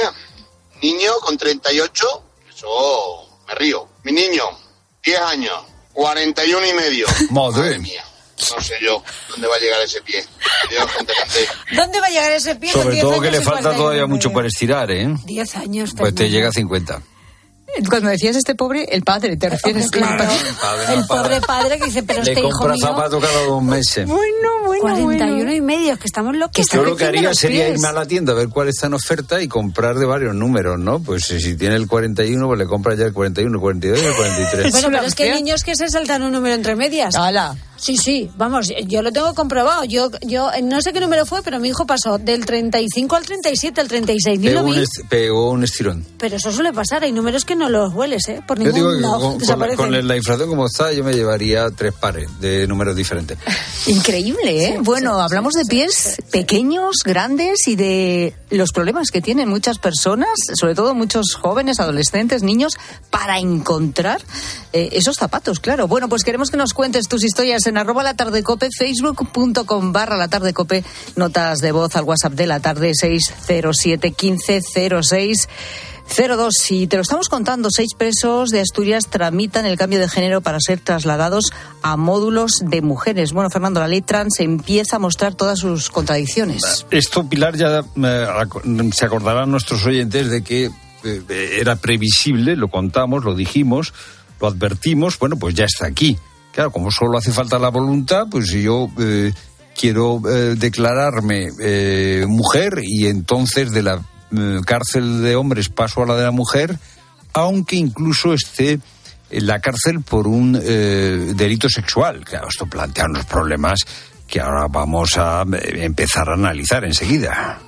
niño con treinta y ocho, eso me río. Mi niño, diez años, cuarenta y uno y medio. Madre mía, no sé yo dónde va a llegar ese pie. Dios, gente, gente. ¿Dónde va a llegar ese pie con Sobre diez todo años que le y falta cuarenta y todavía nueve? mucho para estirar, ¿eh? diez años. Pues te Fernando. llega a cincuenta. Cuando decías este pobre, el padre, ¿te refieres? Claro, El padre, el no para. pobre padre que dice, pero Le este hijo compra mío... zapatos cada dos meses. Bueno, bueno, cuarenta y uno bueno. y medio, es que estamos locos. Yo lo que haría sería irme a la tienda a ver cuál está en oferta y comprar de varios números, ¿no? Pues si tiene el cuarenta y uno, pues le compra ya el cuarenta y uno, el cuarenta y dos y el cuarenta y tres. Bueno, pero es que hay niños que se saltan un número entre medias. ¡Hala! Sí, sí, vamos, yo lo tengo comprobado. Yo yo no sé qué número fue, pero mi hijo pasó del treinta y cinco al treinta y siete, al treinta y seis. Ni Pegó lo un, vi. est- pegó un estirón. Pero eso suele pasar, hay números que no los hueles, ¿eh? Por Yo ningún digo que lado con, con la, desaparecen. con la inflación como está, yo me llevaría tres pares de números diferentes. Increíble, ¿eh? Bueno, hablamos de pies pequeños, grandes y de los problemas que tienen muchas personas, sobre todo muchos jóvenes, adolescentes, niños, para encontrar eh, esos zapatos, claro. Bueno, pues queremos que nos cuentes tus historias en arroba la tarde cope, facebook.com barra la tarde cope, notas de voz al WhatsApp de la tarde seis cero siete quince cero seis cero dos. Y te lo estamos contando, seis presos de Asturias tramitan el cambio de género para ser trasladados a módulos de mujeres. Bueno, Fernando, la ley trans empieza a mostrar todas sus contradicciones. Esto, Pilar, ya eh, se acordarán nuestros oyentes de que eh, era previsible, lo contamos, lo dijimos, lo advertimos, bueno, pues ya está aquí. Claro, como solo hace falta la voluntad, pues si yo eh, quiero eh, declararme eh, mujer y entonces de la eh, cárcel de hombres paso a la de la mujer, aunque incluso esté en la cárcel por un eh, delito sexual. Claro, esto plantea unos problemas que ahora vamos a eh, empezar a analizar enseguida.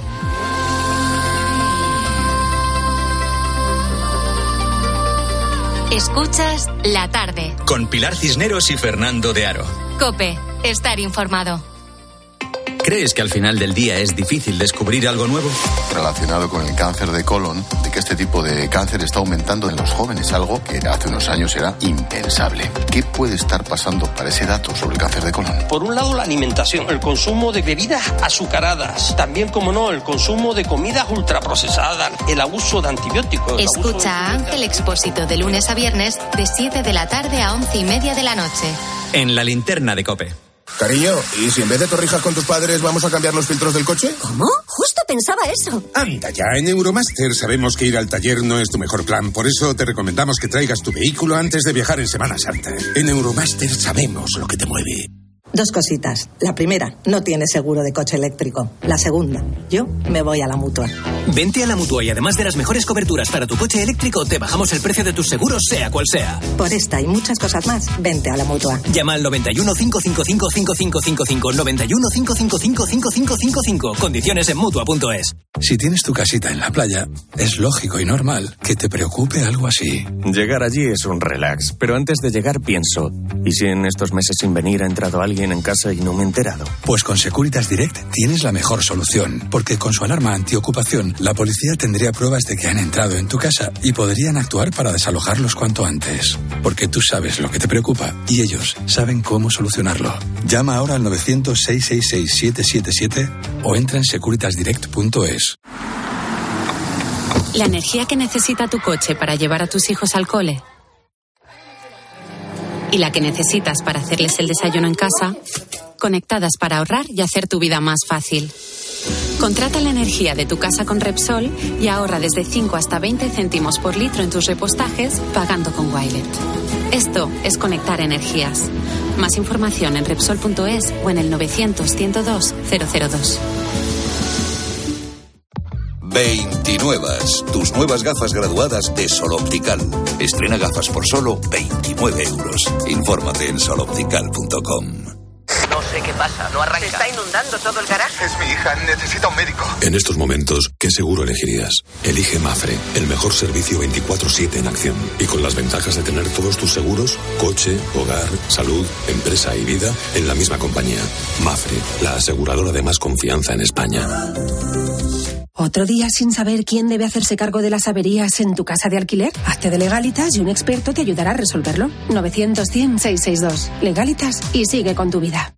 Escuchas La Tarde. Con Pilar Cisneros y Fernando de Aro. COPE. Estar informado. ¿Crees que al final del día es difícil descubrir algo nuevo? Relacionado con el cáncer de colon, de que este tipo de cáncer está aumentando en los jóvenes, algo que hace unos años era impensable. ¿Qué puede estar pasando para ese dato sobre el cáncer de colon? Por un lado, la alimentación, el consumo de bebidas azucaradas, también, como no, el consumo de comidas ultraprocesadas, el abuso de antibióticos. Escucha a Ángel Expósito de lunes a viernes de siete de la tarde a once y media de la noche. En la linterna de COPE. Cariño, ¿y si en vez de torrijas con tus padres vamos a cambiar los filtros del coche? ¿Cómo? Justo pensaba eso. Anda ya, en Euromaster sabemos que ir al taller no es tu mejor plan. Por eso te recomendamos que traigas tu vehículo antes de viajar en Semana Santa. En Euromaster sabemos lo que te mueve. Dos cositas. La primera, no tienes seguro de coche eléctrico. La segunda, yo me voy a la Mutua. Vente a la Mutua y además de las mejores coberturas para tu coche eléctrico, te bajamos el precio de tus seguros, sea cual sea. Por esta y muchas cosas más, vente a la Mutua. Llama al noventa y uno, cinco cinco cinco, cinco cinco cinco cinco, noventa y uno, cinco cinco cinco, cinco cinco cinco cinco. Condiciones en Mutua punto es. Si tienes tu casita en la playa, es lógico y normal que te preocupe algo así. Llegar allí es un relax, pero antes de llegar pienso, ¿y si en estos meses sin venir ha entrado alguien en casa y no me he enterado? Pues con Securitas Direct tienes la mejor solución, porque con su alarma antiocupación, la policía tendría pruebas de que han entrado en tu casa y podrían actuar para desalojarlos cuanto antes. Porque tú sabes lo que te preocupa y ellos saben cómo solucionarlo. Llama ahora al novecientos, seiscientos sesenta y seis, siete siete siete o entra en securitas direct punto es. La energía que necesita tu coche para llevar a tus hijos al cole y la que necesitas para hacerles el desayuno en casa, conectadas para ahorrar y hacer tu vida más fácil. Contrata la energía de tu casa con Repsol y ahorra desde cinco hasta veinte céntimos por litro en tus repostajes pagando con Wilet. Esto es conectar energías. Más información en Repsol punto es o en el novecientos, ciento dos, cero cero dos. veintinuevas, tus nuevas gafas graduadas de Sol Optical. Estrena gafas por solo veintinueve euros. Infórmate en sol optical punto com. No sé qué pasa, no arranca. Se está inundando todo el garaje. Es mi hija, necesita un médico. En estos momentos, ¿qué seguro elegirías? Elige Mafre, el mejor servicio veinticuatro siete en acción. Y con las ventajas de tener todos tus seguros, coche, hogar, salud, empresa y vida, en la misma compañía. Mafre, la aseguradora de más confianza en España. ¿Otro día sin saber quién debe hacerse cargo de las averías en tu casa de alquiler? Hazte de Legalitas y un experto te ayudará a resolverlo. novecientos, cien, seiscientos sesenta y dos. Legalitas y sigue con tu vida.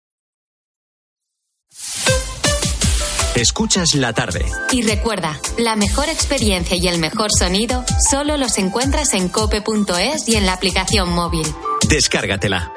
Escuchas La Tarde. Y recuerda, la mejor experiencia y el mejor sonido solo los encuentras en cope punto es y en la aplicación móvil. Descárgatela.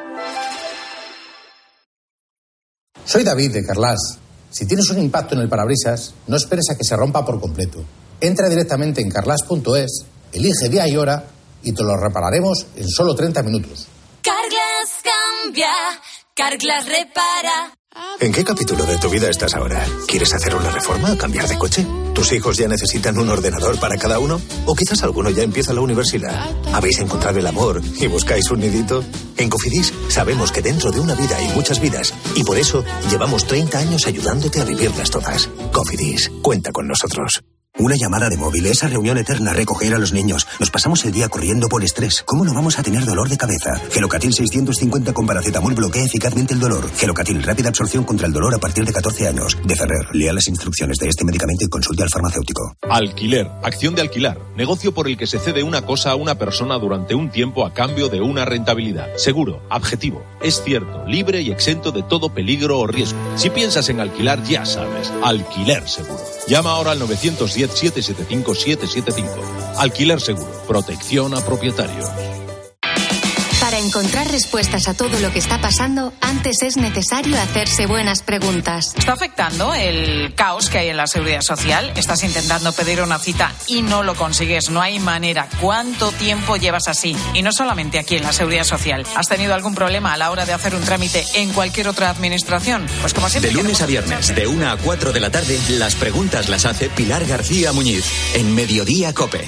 Soy David de Carlas. Si tienes un impacto en el parabrisas, no esperes a que se rompa por completo. Entra directamente en carlas punto es Elige día y hora y te lo repararemos en solo treinta minutos. Carglass cambia, Carglass repara. ¿En qué capítulo de tu vida estás ahora? ¿Quieres hacer una reforma o cambiar de coche? ¿Tus hijos ya necesitan un ordenador para cada uno? ¿O quizás alguno ya empieza la universidad? ¿Habéis encontrado el amor y buscáis un nidito? En Cofidis sabemos que dentro de una vida hay muchas vidas y por eso llevamos treinta años ayudándote a vivirlas todas. Cofidis, cuenta con nosotros. Una llamada de móvil, esa reunión eterna, recoger a los niños. Nos pasamos el día corriendo por estrés. ¿Cómo no vamos a tener dolor de cabeza? Gelocatil seiscientos cincuenta con paracetamol bloquea eficazmente el dolor. Gelocatil, rápida absorción contra el dolor a partir de catorce años. De Ferrer, lea las instrucciones de este medicamento y consulte al farmacéutico. Alquiler, acción de alquilar. Negocio por el que se cede una cosa a una persona durante un tiempo a cambio de una rentabilidad. Seguro, objetivo, es cierto, libre y exento de todo peligro o riesgo. Si piensas en alquilar, ya sabes, Alquiler Seguro. Llama ahora al novecientos diez, setecientos setenta y cinco, setecientos setenta y cinco. Alquiler Seguro. Protección a propietarios. Para encontrar respuestas a todo lo que está pasando, antes es necesario hacerse buenas preguntas. ¿Está afectando el caos que hay en la Seguridad Social? ¿Estás intentando pedir una cita y no lo consigues? No hay manera. ¿Cuánto tiempo llevas así? Y no solamente aquí en la Seguridad Social. ¿Has tenido algún problema a la hora de hacer un trámite en cualquier otra administración? Pues como siempre... De lunes a viernes, de una a cuatro de la tarde, las preguntas las hace Pilar García Muñiz, en Mediodía COPE.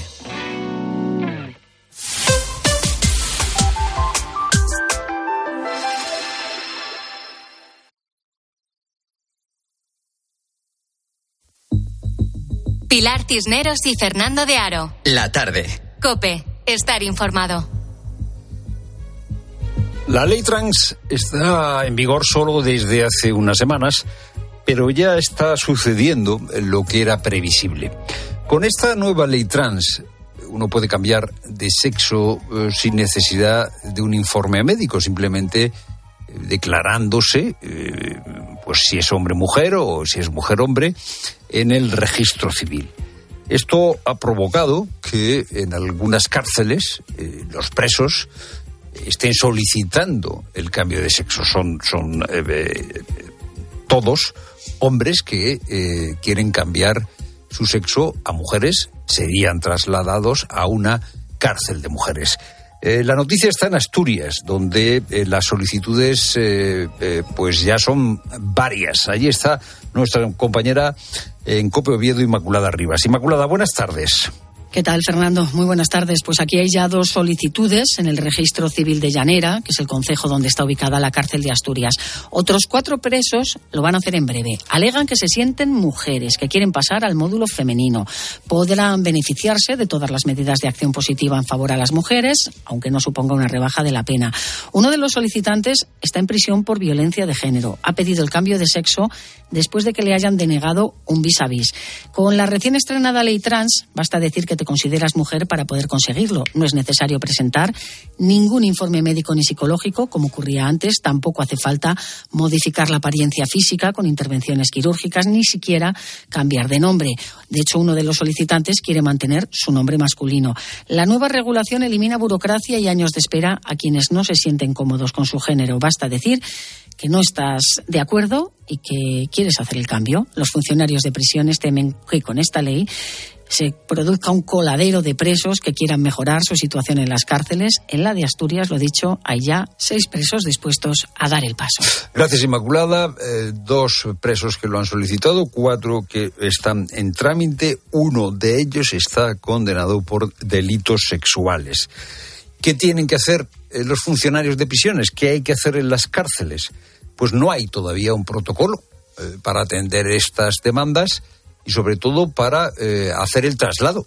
Pilar Cisneros y Fernando de Aro. La tarde. COPE, estar informado. La ley trans está en vigor solo desde hace unas semanas, pero ya está sucediendo lo que era previsible. Con esta nueva ley trans, uno puede cambiar de sexo eh, sin necesidad de un informe médico, simplemente eh, declarándose, eh, pues si es hombre-mujer o si es mujer-hombre, en el registro civil. Esto ha provocado que en algunas cárceles eh, los presos estén solicitando el cambio de sexo. Son, son eh, eh, todos hombres que eh, quieren cambiar su sexo a mujeres, serían trasladados a una cárcel de mujeres. Eh, la noticia está en Asturias, donde eh, las solicitudes eh, eh, pues ya son varias. Allí está nuestra compañera en COPE Oviedo, Inmaculada Rivas. Inmaculada, buenas tardes. ¿Qué tal, Fernando? Muy buenas tardes. Pues aquí hay ya dos solicitudes en el registro civil de Llanera, que es el concejo donde está ubicada la cárcel de Asturias. Otros cuatro presos lo van a hacer en breve. Alegan que se sienten mujeres, que quieren pasar al módulo femenino. Podrán beneficiarse de todas las medidas de acción positiva en favor a las mujeres, aunque no suponga una rebaja de la pena. Uno de los solicitantes está en prisión por violencia de género. Ha pedido el cambio de sexo después de que le hayan denegado un vis a vis. Con la recién estrenada ley trans, basta decir que te consideras mujer para poder conseguirlo. No es necesario presentar ningún informe médico ni psicológico, como ocurría antes. Tampoco hace falta modificar la apariencia física con intervenciones quirúrgicas, ni siquiera cambiar de nombre. De hecho, uno de los solicitantes quiere mantener su nombre masculino. La nueva regulación elimina burocracia y años de espera a quienes no se sienten cómodos con su género. Basta decir que no estás de acuerdo y que quieres hacer el cambio. Los funcionarios de prisiones temen que con esta ley se produzca un coladero de presos que quieran mejorar su situación en las cárceles. En la de Asturias, lo dicho, hay ya seis presos dispuestos a dar el paso. Gracias, Inmaculada. Eh, dos presos que lo han solicitado, cuatro que están en trámite. Uno de ellos está condenado por delitos sexuales. ¿Qué tienen que hacer eh, los funcionarios de prisiones? ¿Qué hay que hacer en las cárceles? Pues no hay todavía un protocolo eh, para atender estas demandas y sobre todo para eh, hacer el traslado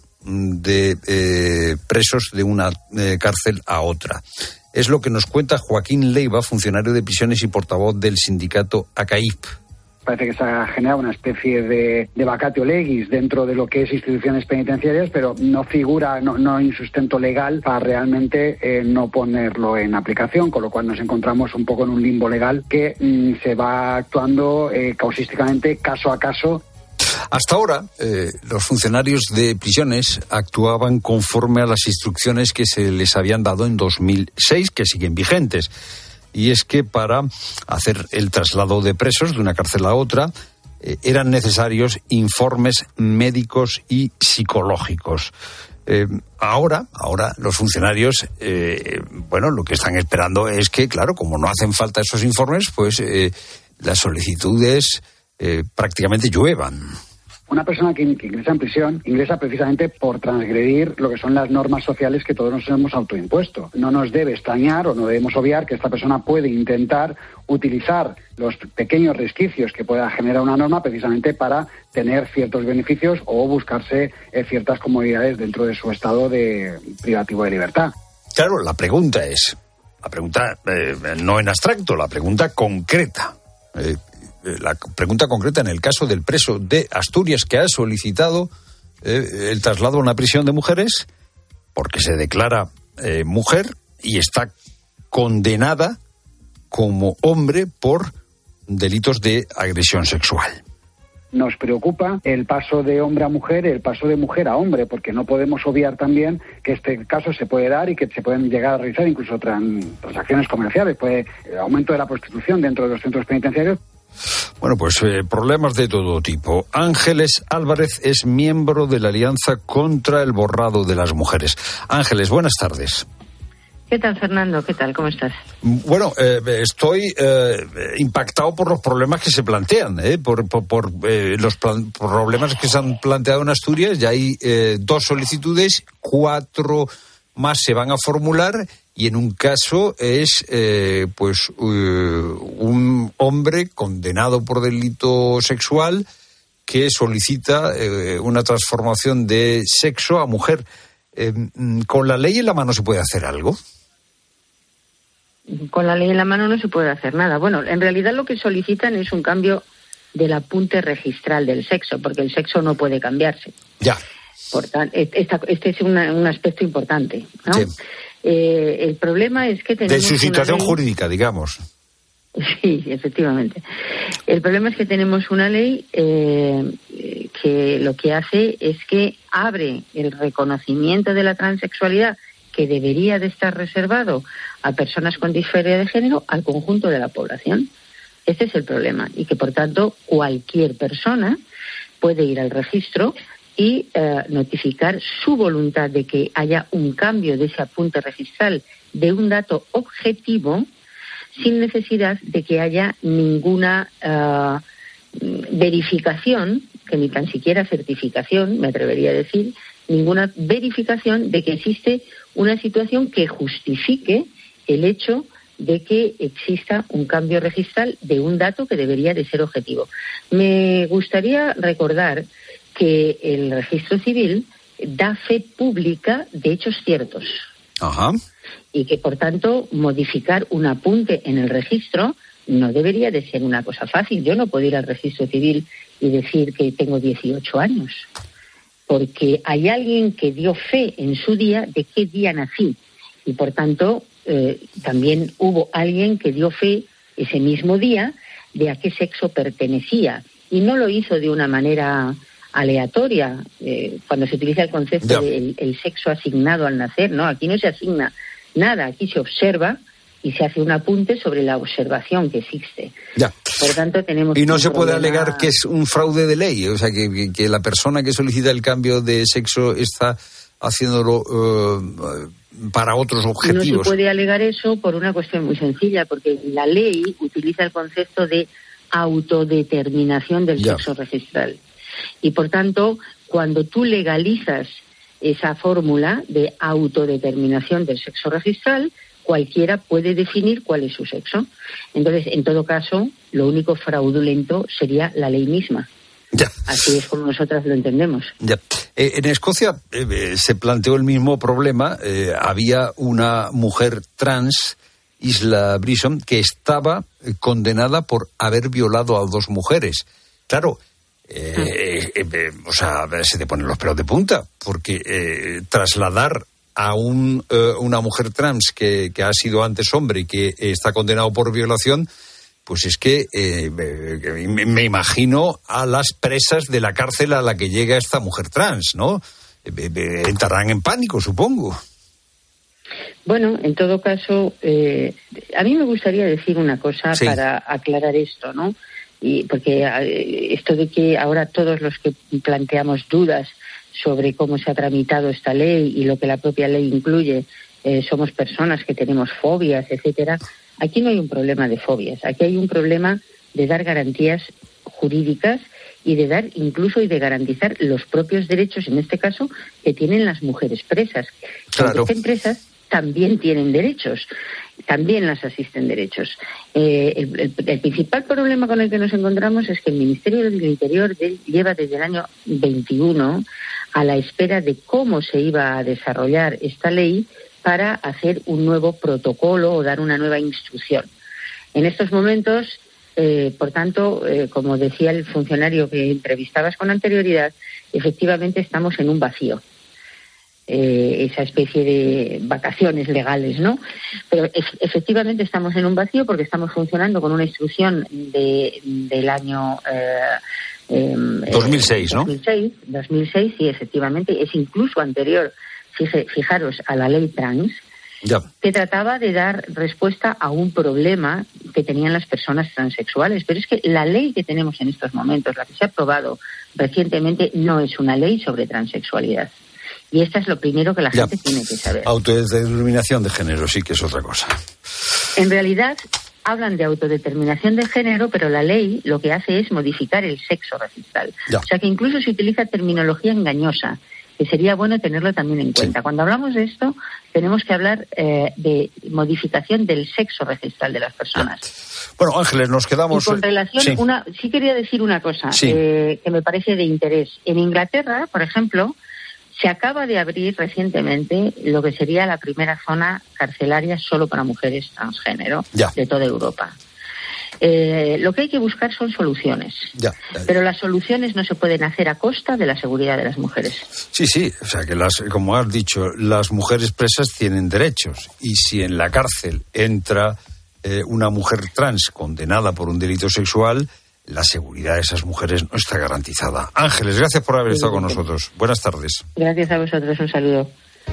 de eh, presos de una eh, cárcel a otra. Es lo que nos cuenta Joaquín Leiva, funcionario de prisiones y portavoz del sindicato A C A I P. Parece que se ha generado una especie de, de vacatio legis dentro de lo que es instituciones penitenciarias, pero no figura, no, no hay un sustento legal para realmente eh, no ponerlo en aplicación, con lo cual nos encontramos un poco en un limbo legal que mm, se va actuando eh, causísticamente caso a caso. Hasta ahora, eh, los funcionarios de prisiones actuaban conforme a las instrucciones que se les habían dado en dos mil seis, que siguen vigentes. Y es que para hacer el traslado de presos de una cárcel a otra eh, eran necesarios informes médicos y psicológicos. Eh, ahora, ahora los funcionarios, eh, bueno, lo que están esperando es que, claro, como no hacen falta esos informes, pues eh, las solicitudes eh, prácticamente lluevan. Una persona que, que ingresa en prisión ingresa precisamente por transgredir lo que son las normas sociales que todos nos hemos autoimpuesto. No nos debe extrañar o no debemos obviar que esta persona puede intentar utilizar los pequeños resquicios que pueda generar una norma precisamente para tener ciertos beneficios o buscarse eh, ciertas comodidades dentro de su estado de privativo de libertad. Claro, la pregunta es, la pregunta eh, no en abstracto, la pregunta concreta. Eh, La pregunta concreta en el caso del preso de Asturias que ha solicitado eh, el traslado a una prisión de mujeres porque se declara eh, mujer y está condenada como hombre por delitos de agresión sexual. Nos preocupa el paso de hombre a mujer, el paso de mujer a hombre, porque no podemos obviar también que este caso se puede dar y que se pueden llegar a realizar incluso tran- transacciones comerciales, puede el aumento de la prostitución dentro de los centros penitenciarios. Bueno, pues eh, problemas de todo tipo. Ángeles Álvarez es miembro de la Alianza contra el Borrado de las Mujeres. Ángeles, buenas tardes. ¿Qué tal, Fernando? ¿Qué tal? ¿Cómo estás? Bueno, eh, estoy eh, impactado por los problemas que se plantean, ¿eh? por, por, por eh, los plan- problemas que se han planteado en Asturias. Ya hay eh, dos solicitudes, cuatro más se van a formular. Y en un caso es eh, pues uh, un hombre condenado por delito sexual que solicita eh, una transformación de sexo a mujer. Eh, ¿Con la ley en la mano se puede hacer algo? Con la ley en la mano no se puede hacer nada. Bueno, en realidad lo que solicitan es un cambio del apunte registral del sexo, porque el sexo no puede cambiarse. Ya. Por tan, esta, este es una, un aspecto importante, ¿no? Sí. Eh, el problema es que tenemos de su situación ley... jurídica, digamos. Sí, efectivamente. El problema es que tenemos una ley eh, que lo que hace es que abre el reconocimiento de la transexualidad, que debería de estar reservado a personas con disforia de género, al conjunto de la población. Este es el problema, y que por tanto cualquier persona puede ir al registro y eh, notificar su voluntad de que haya un cambio de ese apunte registral de un dato objetivo, sin necesidad de que haya ninguna uh, verificación, que ni tan siquiera certificación, me atrevería a decir, ninguna verificación de que existe una situación que justifique el hecho de que exista un cambio registral de un dato que debería de ser objetivo. Me gustaría recordar que el registro civil da fe pública de hechos ciertos. Ajá. Y que, por tanto, modificar un apunte en el registro no debería de ser una cosa fácil. Yo no puedo ir al registro civil y decir que tengo dieciocho años, porque hay alguien que dio fe en su día de qué día nací. Y, por tanto, eh, también hubo alguien que dio fe ese mismo día de a qué sexo pertenecía. Y no lo hizo de una manera aleatoria, eh, cuando se utiliza el concepto del el sexo asignado al nacer, ¿no? Aquí no se asigna nada, aquí se observa y se hace un apunte sobre la observación que existe. Ya. Por tanto, tenemos y no se puede problema... alegar que es un fraude de ley, o sea, que, que, que la persona que solicita el cambio de sexo está haciéndolo uh, para otros objetivos. No se puede alegar eso por una cuestión muy sencilla, porque la ley utiliza el concepto de autodeterminación del ya. sexo registral. Y, por tanto, cuando tú legalizas esa fórmula de autodeterminación del sexo registral, cualquiera puede definir cuál es su sexo. Entonces, en todo caso, lo único fraudulento sería la ley misma. Ya. Así es como nosotras lo entendemos. Ya. Eh, en Escocia eh, se planteó el mismo problema. Eh, había una mujer trans, Isla Brison, que estaba condenada por haber violado a dos mujeres. Claro, eh, eh, eh, o sea, se te ponen los pelos de punta, porque eh, trasladar a un, eh, una mujer trans que, que ha sido antes hombre y que está condenado por violación, pues es que eh, me, me imagino a las presas de la cárcel a la que llega esta mujer trans, ¿no? Eh, eh, entrarán en pánico, supongo. Bueno, en todo caso, eh, a mí me gustaría decir una cosa sí. para aclarar esto, ¿no? Y porque eh, esto de que ahora todos los que planteamos dudas sobre cómo se ha tramitado esta ley y lo que la propia ley incluye, eh, somos personas que tenemos fobias, etcétera. Aquí no hay un problema de fobias, aquí hay un problema de dar garantías jurídicas y de dar incluso y de garantizar los propios derechos, en este caso, que tienen las mujeres presas. Claro. Aunque estén presas, también tienen derechos, también las asisten derechos. Eh, el, el, el principal problema con el que nos encontramos es que el Ministerio del Interior de, lleva desde el año veintiuno a la espera de cómo se iba a desarrollar esta ley para hacer un nuevo protocolo o dar una nueva instrucción. En estos momentos, eh, por tanto, eh, como decía el funcionario que entrevistabas con anterioridad, efectivamente estamos en un vacío. Eh, esa especie de vacaciones legales, ¿no? Pero es, efectivamente estamos en un vacío porque estamos funcionando con una instrucción de, del año eh, eh, dos mil seis, ¿no? dos mil seis, dos mil seis, sí, efectivamente, es incluso anterior, fije, fijaros, a la ley trans, ya, que trataba de dar respuesta a un problema que tenían las personas transexuales. Pero es que la ley que tenemos en estos momentos, la que se ha aprobado recientemente, no es una ley sobre transexualidad. Y esto es lo primero que la gente ya tiene que saber. Autodeterminación de género, sí que es otra cosa. En realidad, hablan de autodeterminación de género, pero la ley lo que hace es modificar el sexo registral. Ya. O sea que incluso se utiliza terminología engañosa, que sería bueno tenerlo también en cuenta. Sí. Cuando hablamos de esto, tenemos que hablar eh, de modificación del sexo registral de las personas. Ya. Bueno, Ángeles, nos quedamos... Y con relación, sí. Una, sí quería decir una cosa sí. eh, que me parece de interés. En Inglaterra, por ejemplo, se acaba de abrir recientemente lo que sería la primera zona carcelaria solo para mujeres transgénero ya. de toda Europa. Eh, lo que hay que buscar son soluciones, ya, ya, ya. pero las soluciones no se pueden hacer a costa de la seguridad de las mujeres. Sí, sí, o sea que las, como has dicho, las mujeres presas tienen derechos y si en la cárcel entra eh, una mujer trans condenada por un delito sexual, la seguridad de esas mujeres no está garantizada. Ángeles, gracias por haber estado con nosotros. Buenas tardes. Gracias a vosotros, un saludo.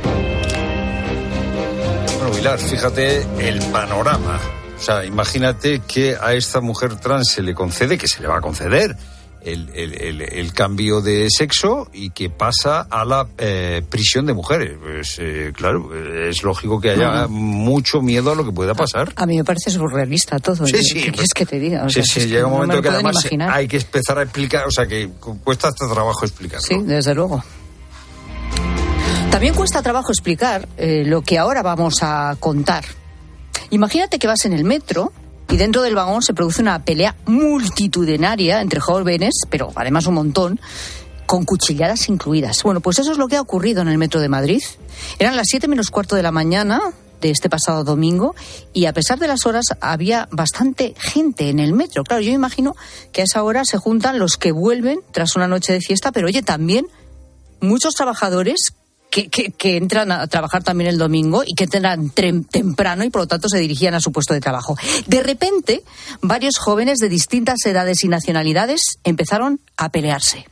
Bueno, Pilar, fíjate el panorama. O sea, imagínate que a esta mujer trans se le concede, que se le va a conceder, el, el, el, el cambio de sexo y que pasa a la eh, prisión de mujeres. Pues eh, claro, es lógico que haya uh-huh. mucho miedo a lo que pueda pasar. A mí me parece surrealista todo. Sí, sí. ¿Qué quieres que te diga? O sí, sea, sí, es llega que un no momento que además imaginar. hay que empezar a explicar, o sea, que cuesta hasta trabajo explicarlo. Sí, desde luego. También cuesta trabajo explicar eh, lo que ahora vamos a contar. Imagínate que vas en el metro y dentro del vagón se produce una pelea multitudinaria entre jóvenes, pero además un montón, con cuchilladas incluidas. Bueno, pues eso es lo que ha ocurrido en el metro de Madrid. Eran las siete menos cuarto de la mañana de este pasado domingo y a pesar de las horas había bastante gente en el metro. Claro, yo imagino que a esa hora se juntan los que vuelven tras una noche de fiesta, pero oye, también muchos trabajadores Que, que, que entran a trabajar también el domingo y que entran tre- temprano y por lo tanto se dirigían a su puesto de trabajo. De repente, varios jóvenes de distintas edades y nacionalidades empezaron a pelearse.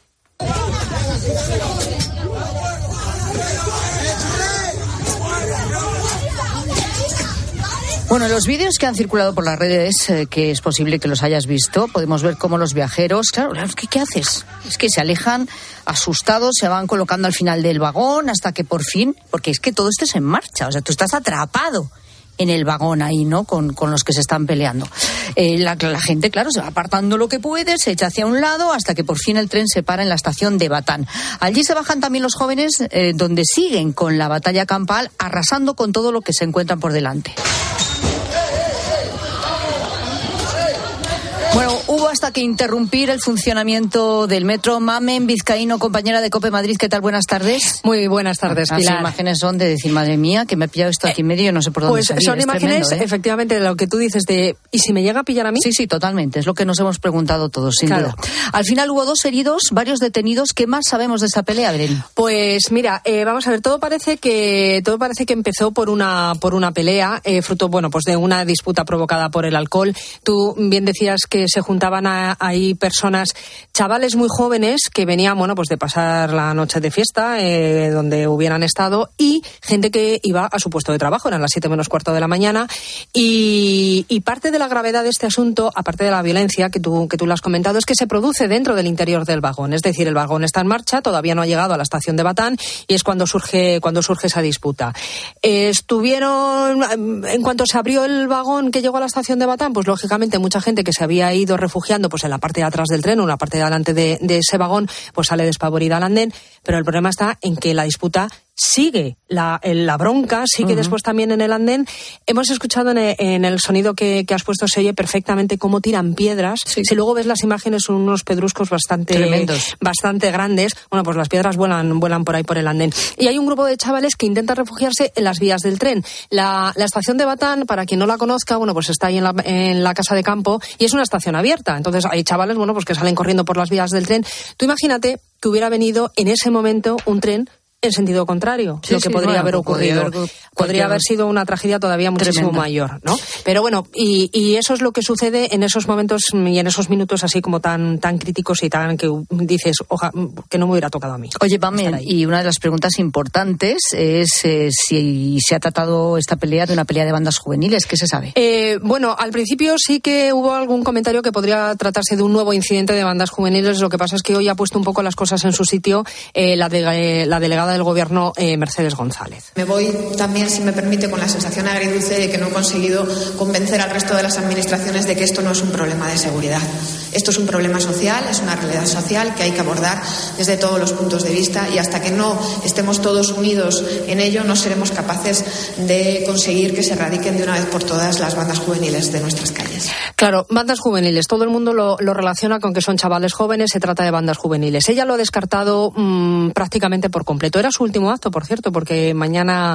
Bueno, en los vídeos que han circulado por las redes, eh, que es posible que los hayas visto, podemos ver cómo los viajeros, claro, ¿qué, qué haces? Es que se alejan asustados, se van colocando al final del vagón hasta que por fin, porque es que todo esto es en marcha, o sea, tú estás atrapado en el vagón ahí, ¿no? Con, con los que se están peleando. Eh, la, la gente, claro, se va apartando lo que puede, se echa hacia un lado hasta que por fin el tren se para en la estación de Batán. Allí se bajan también los jóvenes, eh, donde siguen con la batalla campal, arrasando con todo lo que se encuentran por delante. Bueno, hubo hasta que interrumpir el funcionamiento del metro. Mamen Vizcaíno, compañera de COPE Madrid, ¿qué tal? Buenas tardes. Muy buenas tardes, Pilar. Las imágenes son de decir, madre mía, que me ha pillado esto aquí en medio y no sé por dónde pues salir. Pues son es imágenes, tremendo, ¿eh? efectivamente, de lo que tú dices de, ¿y si me llega a pillar a mí? Sí, sí, totalmente, es lo que nos hemos preguntado todos, sin claro. duda. Al final hubo dos heridos, varios detenidos. ¿Qué más sabemos de esa pelea, Belén? Pues mira, eh, vamos a ver, todo parece que todo parece que empezó por una por una pelea, eh, fruto, bueno, pues de una disputa provocada por el alcohol. Tú bien decías que se juntaban a, ahí personas, chavales muy jóvenes que venían, bueno, pues de pasar la noche de fiesta, eh, donde hubieran estado, y gente que iba a su puesto de trabajo, eran las siete menos cuarto de la mañana, y, y parte de la gravedad de este asunto, aparte de la violencia que tú, que tú lo has comentado, es que se produce dentro del interior del vagón. Es decir, el vagón está en marcha, todavía no ha llegado a la estación de Batán, y es cuando surge, cuando surge esa disputa. Eh, estuvieron, en cuanto se abrió el vagón que llegó a la estación de Batán, pues lógicamente mucha gente que se había ido refugiando pues en la parte de atrás del tren o en la parte de adelante de, de ese vagón, pues sale despavorida al andén, pero el problema está en que la disputa sigue, la, la bronca sigue uh-huh. después también en el andén. Hemos escuchado en el, en el sonido que, que has puesto, se oye perfectamente cómo tiran piedras. Sí. Si luego ves las imágenes, son unos pedruscos bastante, tremendos, bastante grandes. Bueno, pues las piedras vuelan, vuelan por ahí por el andén. Y hay un grupo de chavales que intentan refugiarse en las vías del tren. La, la estación de Batán, para quien no la conozca, bueno, pues está ahí en la, en la casa de campo y es una estación abierta. Entonces hay chavales, bueno, pues que salen corriendo por las vías del tren. Tú imagínate que hubiera venido en ese momento un tren en sentido contrario, sí, lo que sí, podría bueno, haber ocurrido. Podría haber, podría haber sido una tragedia todavía muchísimo tremenda. mayor, ¿no? Pero bueno, y, y eso es lo que sucede en esos momentos y en esos minutos así como tan tan críticos y tan que dices, ojalá que no me hubiera tocado a mí. Oye, Pamela, y una de las preguntas importantes es eh, si se ha tratado esta pelea de una pelea de bandas juveniles, ¿qué se sabe? Eh, bueno, al principio sí que hubo algún comentario que podría tratarse de un nuevo incidente de bandas juveniles. Lo que pasa es que hoy ha puesto un poco las cosas en su sitio eh, la, de, eh, la delegada del Gobierno, eh, Mercedes González. Me voy también, si me permite, con la sensación agridulce de que no he conseguido convencer al resto de las administraciones de que esto no es un problema de seguridad. Esto es un problema social, es una realidad social que hay que abordar desde todos los puntos de vista, y hasta que no estemos todos unidos en ello no seremos capaces de conseguir que se erradiquen de una vez por todas las bandas juveniles de nuestras calles. Claro, bandas juveniles, todo el mundo lo, lo relaciona con que son chavales jóvenes, se trata de bandas juveniles. Ella lo ha descartado mmm, prácticamente por completo. Era su último acto, por cierto, porque mañana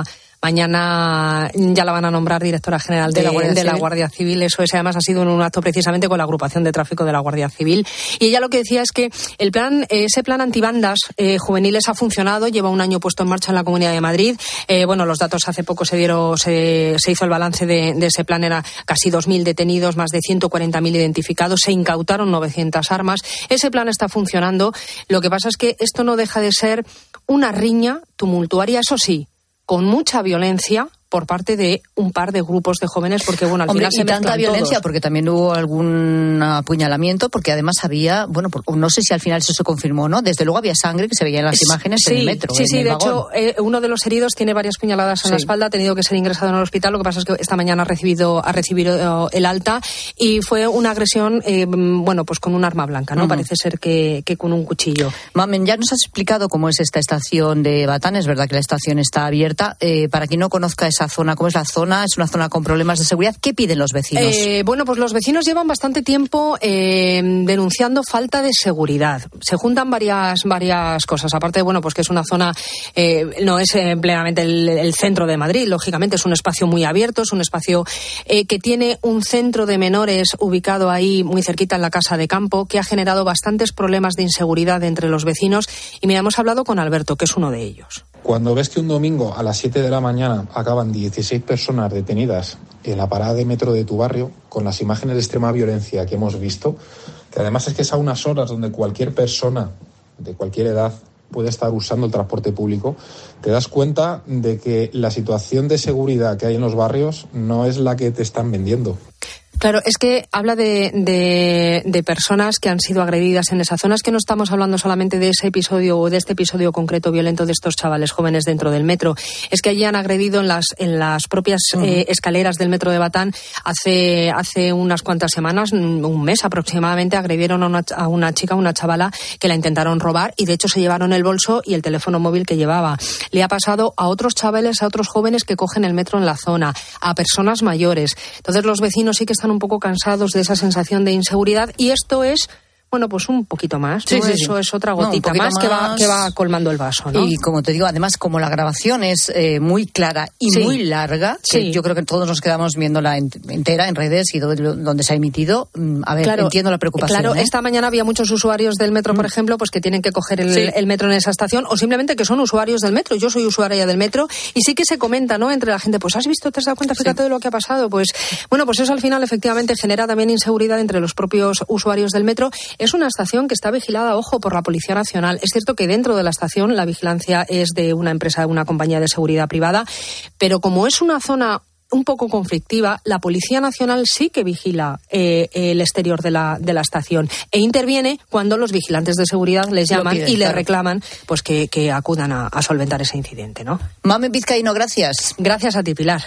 Mañana ya la van a nombrar directora general de, de, la, Guardia de la Guardia Civil. Eso es, además ha sido en un acto precisamente con la agrupación de tráfico de la Guardia Civil. Y ella lo que decía es que el plan, ese plan antibandas eh, juveniles ha funcionado, lleva un año puesto en marcha en la Comunidad de Madrid. Eh, bueno, los datos hace poco se dieron, se, se hizo el balance de, de ese plan, era casi dos mil detenidos, más de ciento cuarenta mil identificados, se incautaron novecientas armas. Ese plan está funcionando. Lo que pasa es que esto no deja de ser una riña tumultuaria, eso sí, con mucha violencia por parte de un par de grupos de jóvenes, porque bueno, al Hombre, final se y tanta violencia todos. Porque también hubo algún apuñalamiento, porque además había, bueno, no sé si al final eso se confirmó, ¿no? Desde luego había sangre que se veía en las imágenes sí, en el metro. Sí, en sí, el de vagón. hecho, eh, uno de los heridos tiene varias puñaladas en sí. la espalda, ha tenido que ser ingresado en el hospital. Lo que pasa es que esta mañana ha recibido, ha recibido el alta, y fue una agresión, eh, bueno, pues con un arma blanca, ¿no? Uh-huh. Parece ser que, que con un cuchillo. Mamen, ya nos has explicado cómo es esta estación de Batán. Es verdad que la estación está abierta. Eh, para quien no conozca esa zona, ¿cómo es la zona? Es una zona con problemas de seguridad. ¿Qué piden los vecinos? Eh, bueno, pues los vecinos llevan bastante tiempo eh, denunciando falta de seguridad. Se juntan varias varias cosas. Aparte, bueno, pues que es una zona, eh, no es eh, plenamente el, el centro de Madrid, lógicamente es un espacio muy abierto, es un espacio eh, que tiene un centro de menores ubicado ahí muy cerquita en la casa de campo, que ha generado bastantes problemas de inseguridad entre los vecinos. Y mira, hemos hablado con Alberto, que es uno de ellos. Cuando ves que un domingo a las siete de la mañana acaban dieciséis personas detenidas en la parada de metro de tu barrio, con las imágenes de extrema violencia que hemos visto, que además es que es a unas horas donde cualquier persona de cualquier edad puede estar usando el transporte público, te das cuenta de que la situación de seguridad que hay en los barrios no es la que te están vendiendo. Claro, es que habla de, de, de personas que han sido agredidas en esa zona. Es que no estamos hablando solamente de ese episodio o de este episodio concreto violento de estos chavales jóvenes dentro del metro. Es que allí han agredido en las en las propias uh-huh. eh, escaleras del metro de Batán. Hace hace unas cuantas semanas, un mes aproximadamente, agredieron a una, a una chica, una chavala, que la intentaron robar, y de hecho se llevaron el bolso y el teléfono móvil que llevaba. Le ha pasado a otros chavales, a otros jóvenes que cogen el metro en la zona, a personas mayores. Entonces los vecinos sí que están un poco cansados de esa sensación de inseguridad, y esto es, bueno, pues un poquito más, sí, ¿no? sí, Eso sí. es otra No, gotita más, más, que va, que va colmando el vaso, ¿no? Y como te digo, además, como la grabación es eh, muy clara y sí. muy larga, que sí. yo creo que todos nos quedamos viéndola entera en redes y donde se ha emitido. A ver, claro, entiendo la preocupación. Claro, ¿eh? esta mañana había muchos usuarios del metro, por ejemplo, pues que tienen que coger el, sí. el metro en esa estación, o simplemente que son usuarios del metro. Yo soy usuaria del metro y sí que se comenta, ¿no?, entre la gente, pues has visto, te has dado cuenta, fíjate sí. de lo que ha pasado. Pues bueno, pues eso al final efectivamente genera también inseguridad entre los propios usuarios del metro. Es una estación que está vigilada, ojo, por la Policía Nacional. Es cierto que dentro de la estación la vigilancia es de una empresa, de una compañía de seguridad privada, pero como es una zona un poco conflictiva, la Policía Nacional sí que vigila eh, el exterior de la, de la estación e interviene cuando los vigilantes de seguridad les llaman piden, y les claro. reclaman pues que, que acudan a, a solventar ese incidente, ¿no? Mame Vizcaíno, gracias. Gracias a ti, Pilar.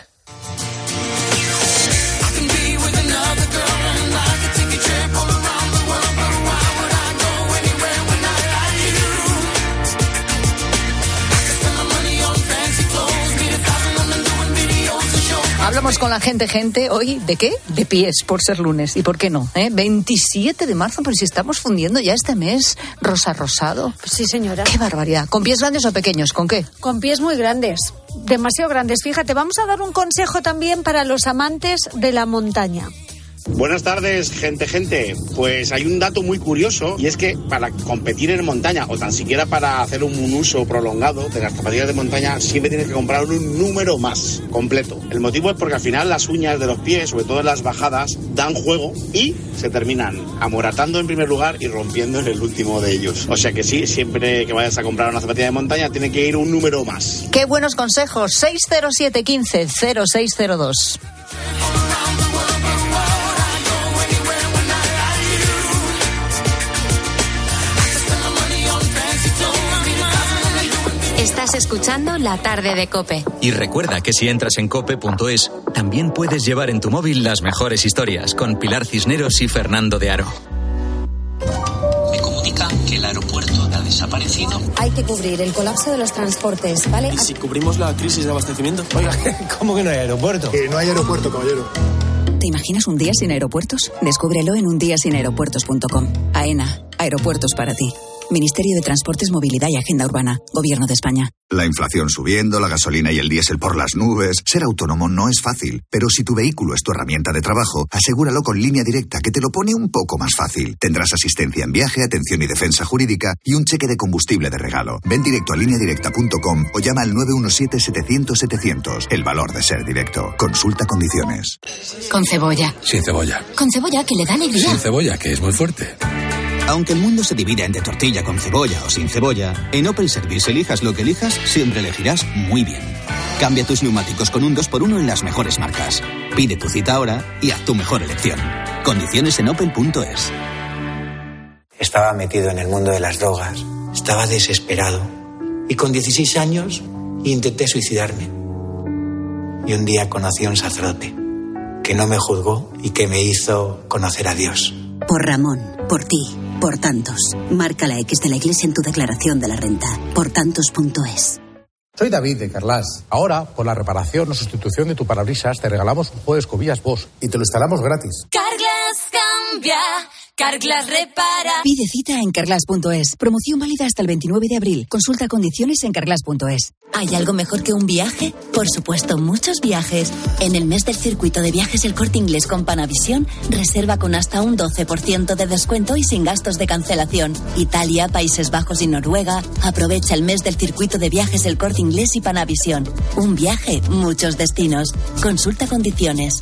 Hablamos con la gente, gente, hoy, ¿de qué? De pies, por ser lunes. ¿Y por qué no? ¿Eh? veintisiete de marzo, pero si estamos fundiendo ya este mes rosa rosado. Sí, señora. ¡Qué barbaridad! ¿Con pies grandes o pequeños? ¿Con qué? Con pies muy grandes, demasiado grandes. Fíjate, vamos a dar un consejo también para los amantes de la montaña. Buenas tardes, gente, gente. Pues hay un dato muy curioso y es que para competir en montaña o tan siquiera para hacer un, un uso prolongado de las zapatillas de montaña siempre tienes que comprar un número más completo. El motivo es porque al final las uñas de los pies, sobre todo en las bajadas, dan juego y se terminan amoratando en primer lugar y rompiendo en el último de ellos. O sea que sí, siempre que vayas a comprar una zapatilla de montaña tiene que ir un número más. ¡Qué buenos consejos! seis cero siete, quince, cero seis cero dos. Estás escuchando La Tarde de COPE. Y recuerda que si entras en cope punto es, también puedes llevar en tu móvil las mejores historias con Pilar Cisneros y Fernando de Aro. Me comunican que el aeropuerto ha desaparecido. Hay que cubrir el colapso de los transportes, ¿vale? ¿Y si cubrimos la crisis de abastecimiento? Oiga, ¿cómo que no hay aeropuerto? Que no hay aeropuerto, caballero. ¿Te imaginas un día sin aeropuertos? Descúbrelo en un día sin aeropuertos punto com. AENA, aeropuertos para ti. Ministerio de Transportes, Movilidad y Agenda Urbana. Gobierno de España. La inflación subiendo, la gasolina y el diésel por las nubes. Ser autónomo no es fácil, pero si tu vehículo es tu herramienta de trabajo, asegúralo con Línea Directa, que te lo pone un poco más fácil. Tendrás asistencia en viaje, atención y defensa jurídica y un cheque de combustible de regalo. Ven directo a línea directa punto com o llama al nueve uno siete, setecientos, setecientos. El valor de ser directo. Consulta condiciones. Con cebolla. Sin cebolla. Con cebolla, que le da alegría. Sin cebolla, que es muy fuerte. Aunque el mundo se divida entre tortilla con cebolla o sin cebolla, en Opel Service elijas lo que elijas, siempre elegirás muy bien. Cambia tus neumáticos con un dos por uno en las mejores marcas. Pide tu cita ahora y haz tu mejor elección. Condiciones en opel punto es. Estaba metido en el mundo de las drogas, estaba desesperado y con dieciséis años intenté suicidarme. Y un día conocí a un sacerdote que no me juzgó y que me hizo conocer a Dios. Por Ramón, por ti. Por tantos. Marca la X de la Iglesia en tu declaración de la renta. Por tantos punto es. Soy David de Carlas. Ahora, por la reparación o sustitución de tu parabrisas, te regalamos un juego de escobillas Bosch y te lo instalamos gratis. Carglass cambia, Carglass repara. Pide cita en carglass punto es. Promoción válida hasta el veintinueve de abril. Consulta condiciones en carglass punto es. ¿Hay algo mejor que un viaje? Por supuesto, muchos viajes. En el mes del circuito de viajes El Corte Inglés con Panavisión, reserva con hasta un doce por ciento de descuento y sin gastos de cancelación. Italia, Países Bajos y Noruega. Aprovecha el mes del circuito de viajes El Corte Inglés y Panavisión. Un viaje, muchos destinos. Consulta condiciones.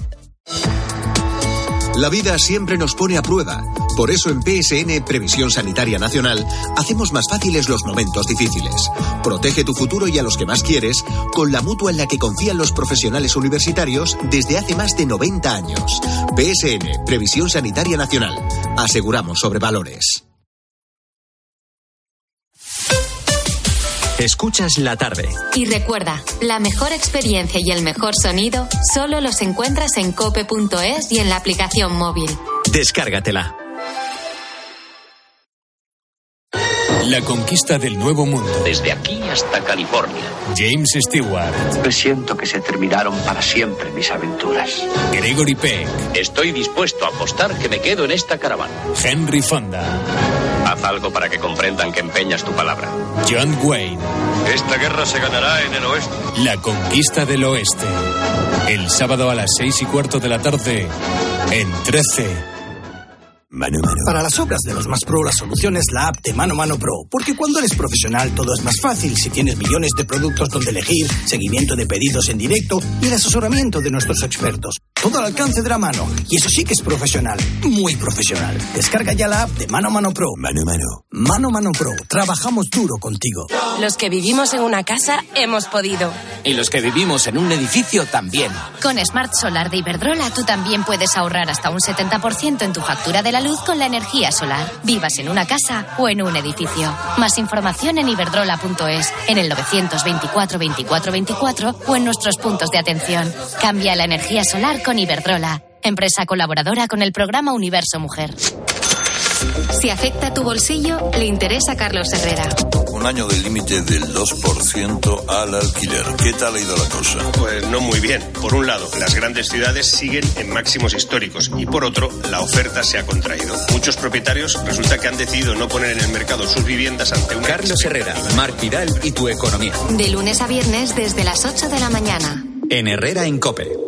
La vida siempre nos pone a prueba. Por eso en P S N, Previsión Sanitaria Nacional, hacemos más fáciles los momentos difíciles. Protege tu futuro y a los que más quieres con la mutua en la que confían los profesionales universitarios desde hace más de noventa años. P S N, Previsión Sanitaria Nacional. Aseguramos sobre valores. Escuchas La Tarde. Y recuerda, la mejor experiencia y el mejor sonido solo los encuentras en cope punto es y en la aplicación móvil. Descárgatela. La conquista del nuevo mundo. Desde aquí hasta California. James Stewart. Presiento que se terminaron para siempre mis aventuras. Gregory Peck. Estoy dispuesto a apostar que me quedo en esta caravana. Henry Fonda. Haz algo para que comprendan que empeñas tu palabra. John Wayne. Esta guerra se ganará en el oeste. La conquista del oeste. El sábado a las seis y cuarto de la tarde en trece. Mano Mano. Para las obras de los más pro, la solución es la app de Mano Mano Pro. Porque cuando eres profesional todo es más fácil. Si tienes millones de productos donde elegir, seguimiento de pedidos en directo y el asesoramiento de nuestros expertos. Todo al alcance de la mano. Y eso sí que es profesional. Muy profesional. Descarga ya la app de Mano Mano Pro. Mano Mano. Mano Mano Pro. Trabajamos duro contigo. Los que vivimos en una casa hemos podido. Y los que vivimos en un edificio también. Con Smart Solar de Iberdrola tú también puedes ahorrar hasta un setenta por ciento en tu factura de la luz con la energía solar. Vivas en una casa o en un edificio. Más información en iberdrola punto es, en el novecientos veinticuatro veinticuatro veinticuatro o en nuestros puntos de atención. Cambia la energía solar con Iberdrola, empresa colaboradora con el programa Universo Mujer. Si afecta tu bolsillo, le interesa a Carlos Herrera. Un año de límite del dos por ciento al alquiler. ¿Qué tal ha ido la cosa? Pues no muy bien. Por un lado, las grandes ciudades siguen en máximos históricos y por otro, la oferta se ha contraído. Muchos propietarios resulta que han decidido no poner en el mercado sus viviendas ante una... Carlos Herrera, Marc Vidal y tu economía. De lunes a viernes desde las ocho de la mañana. En Herrera en COPE.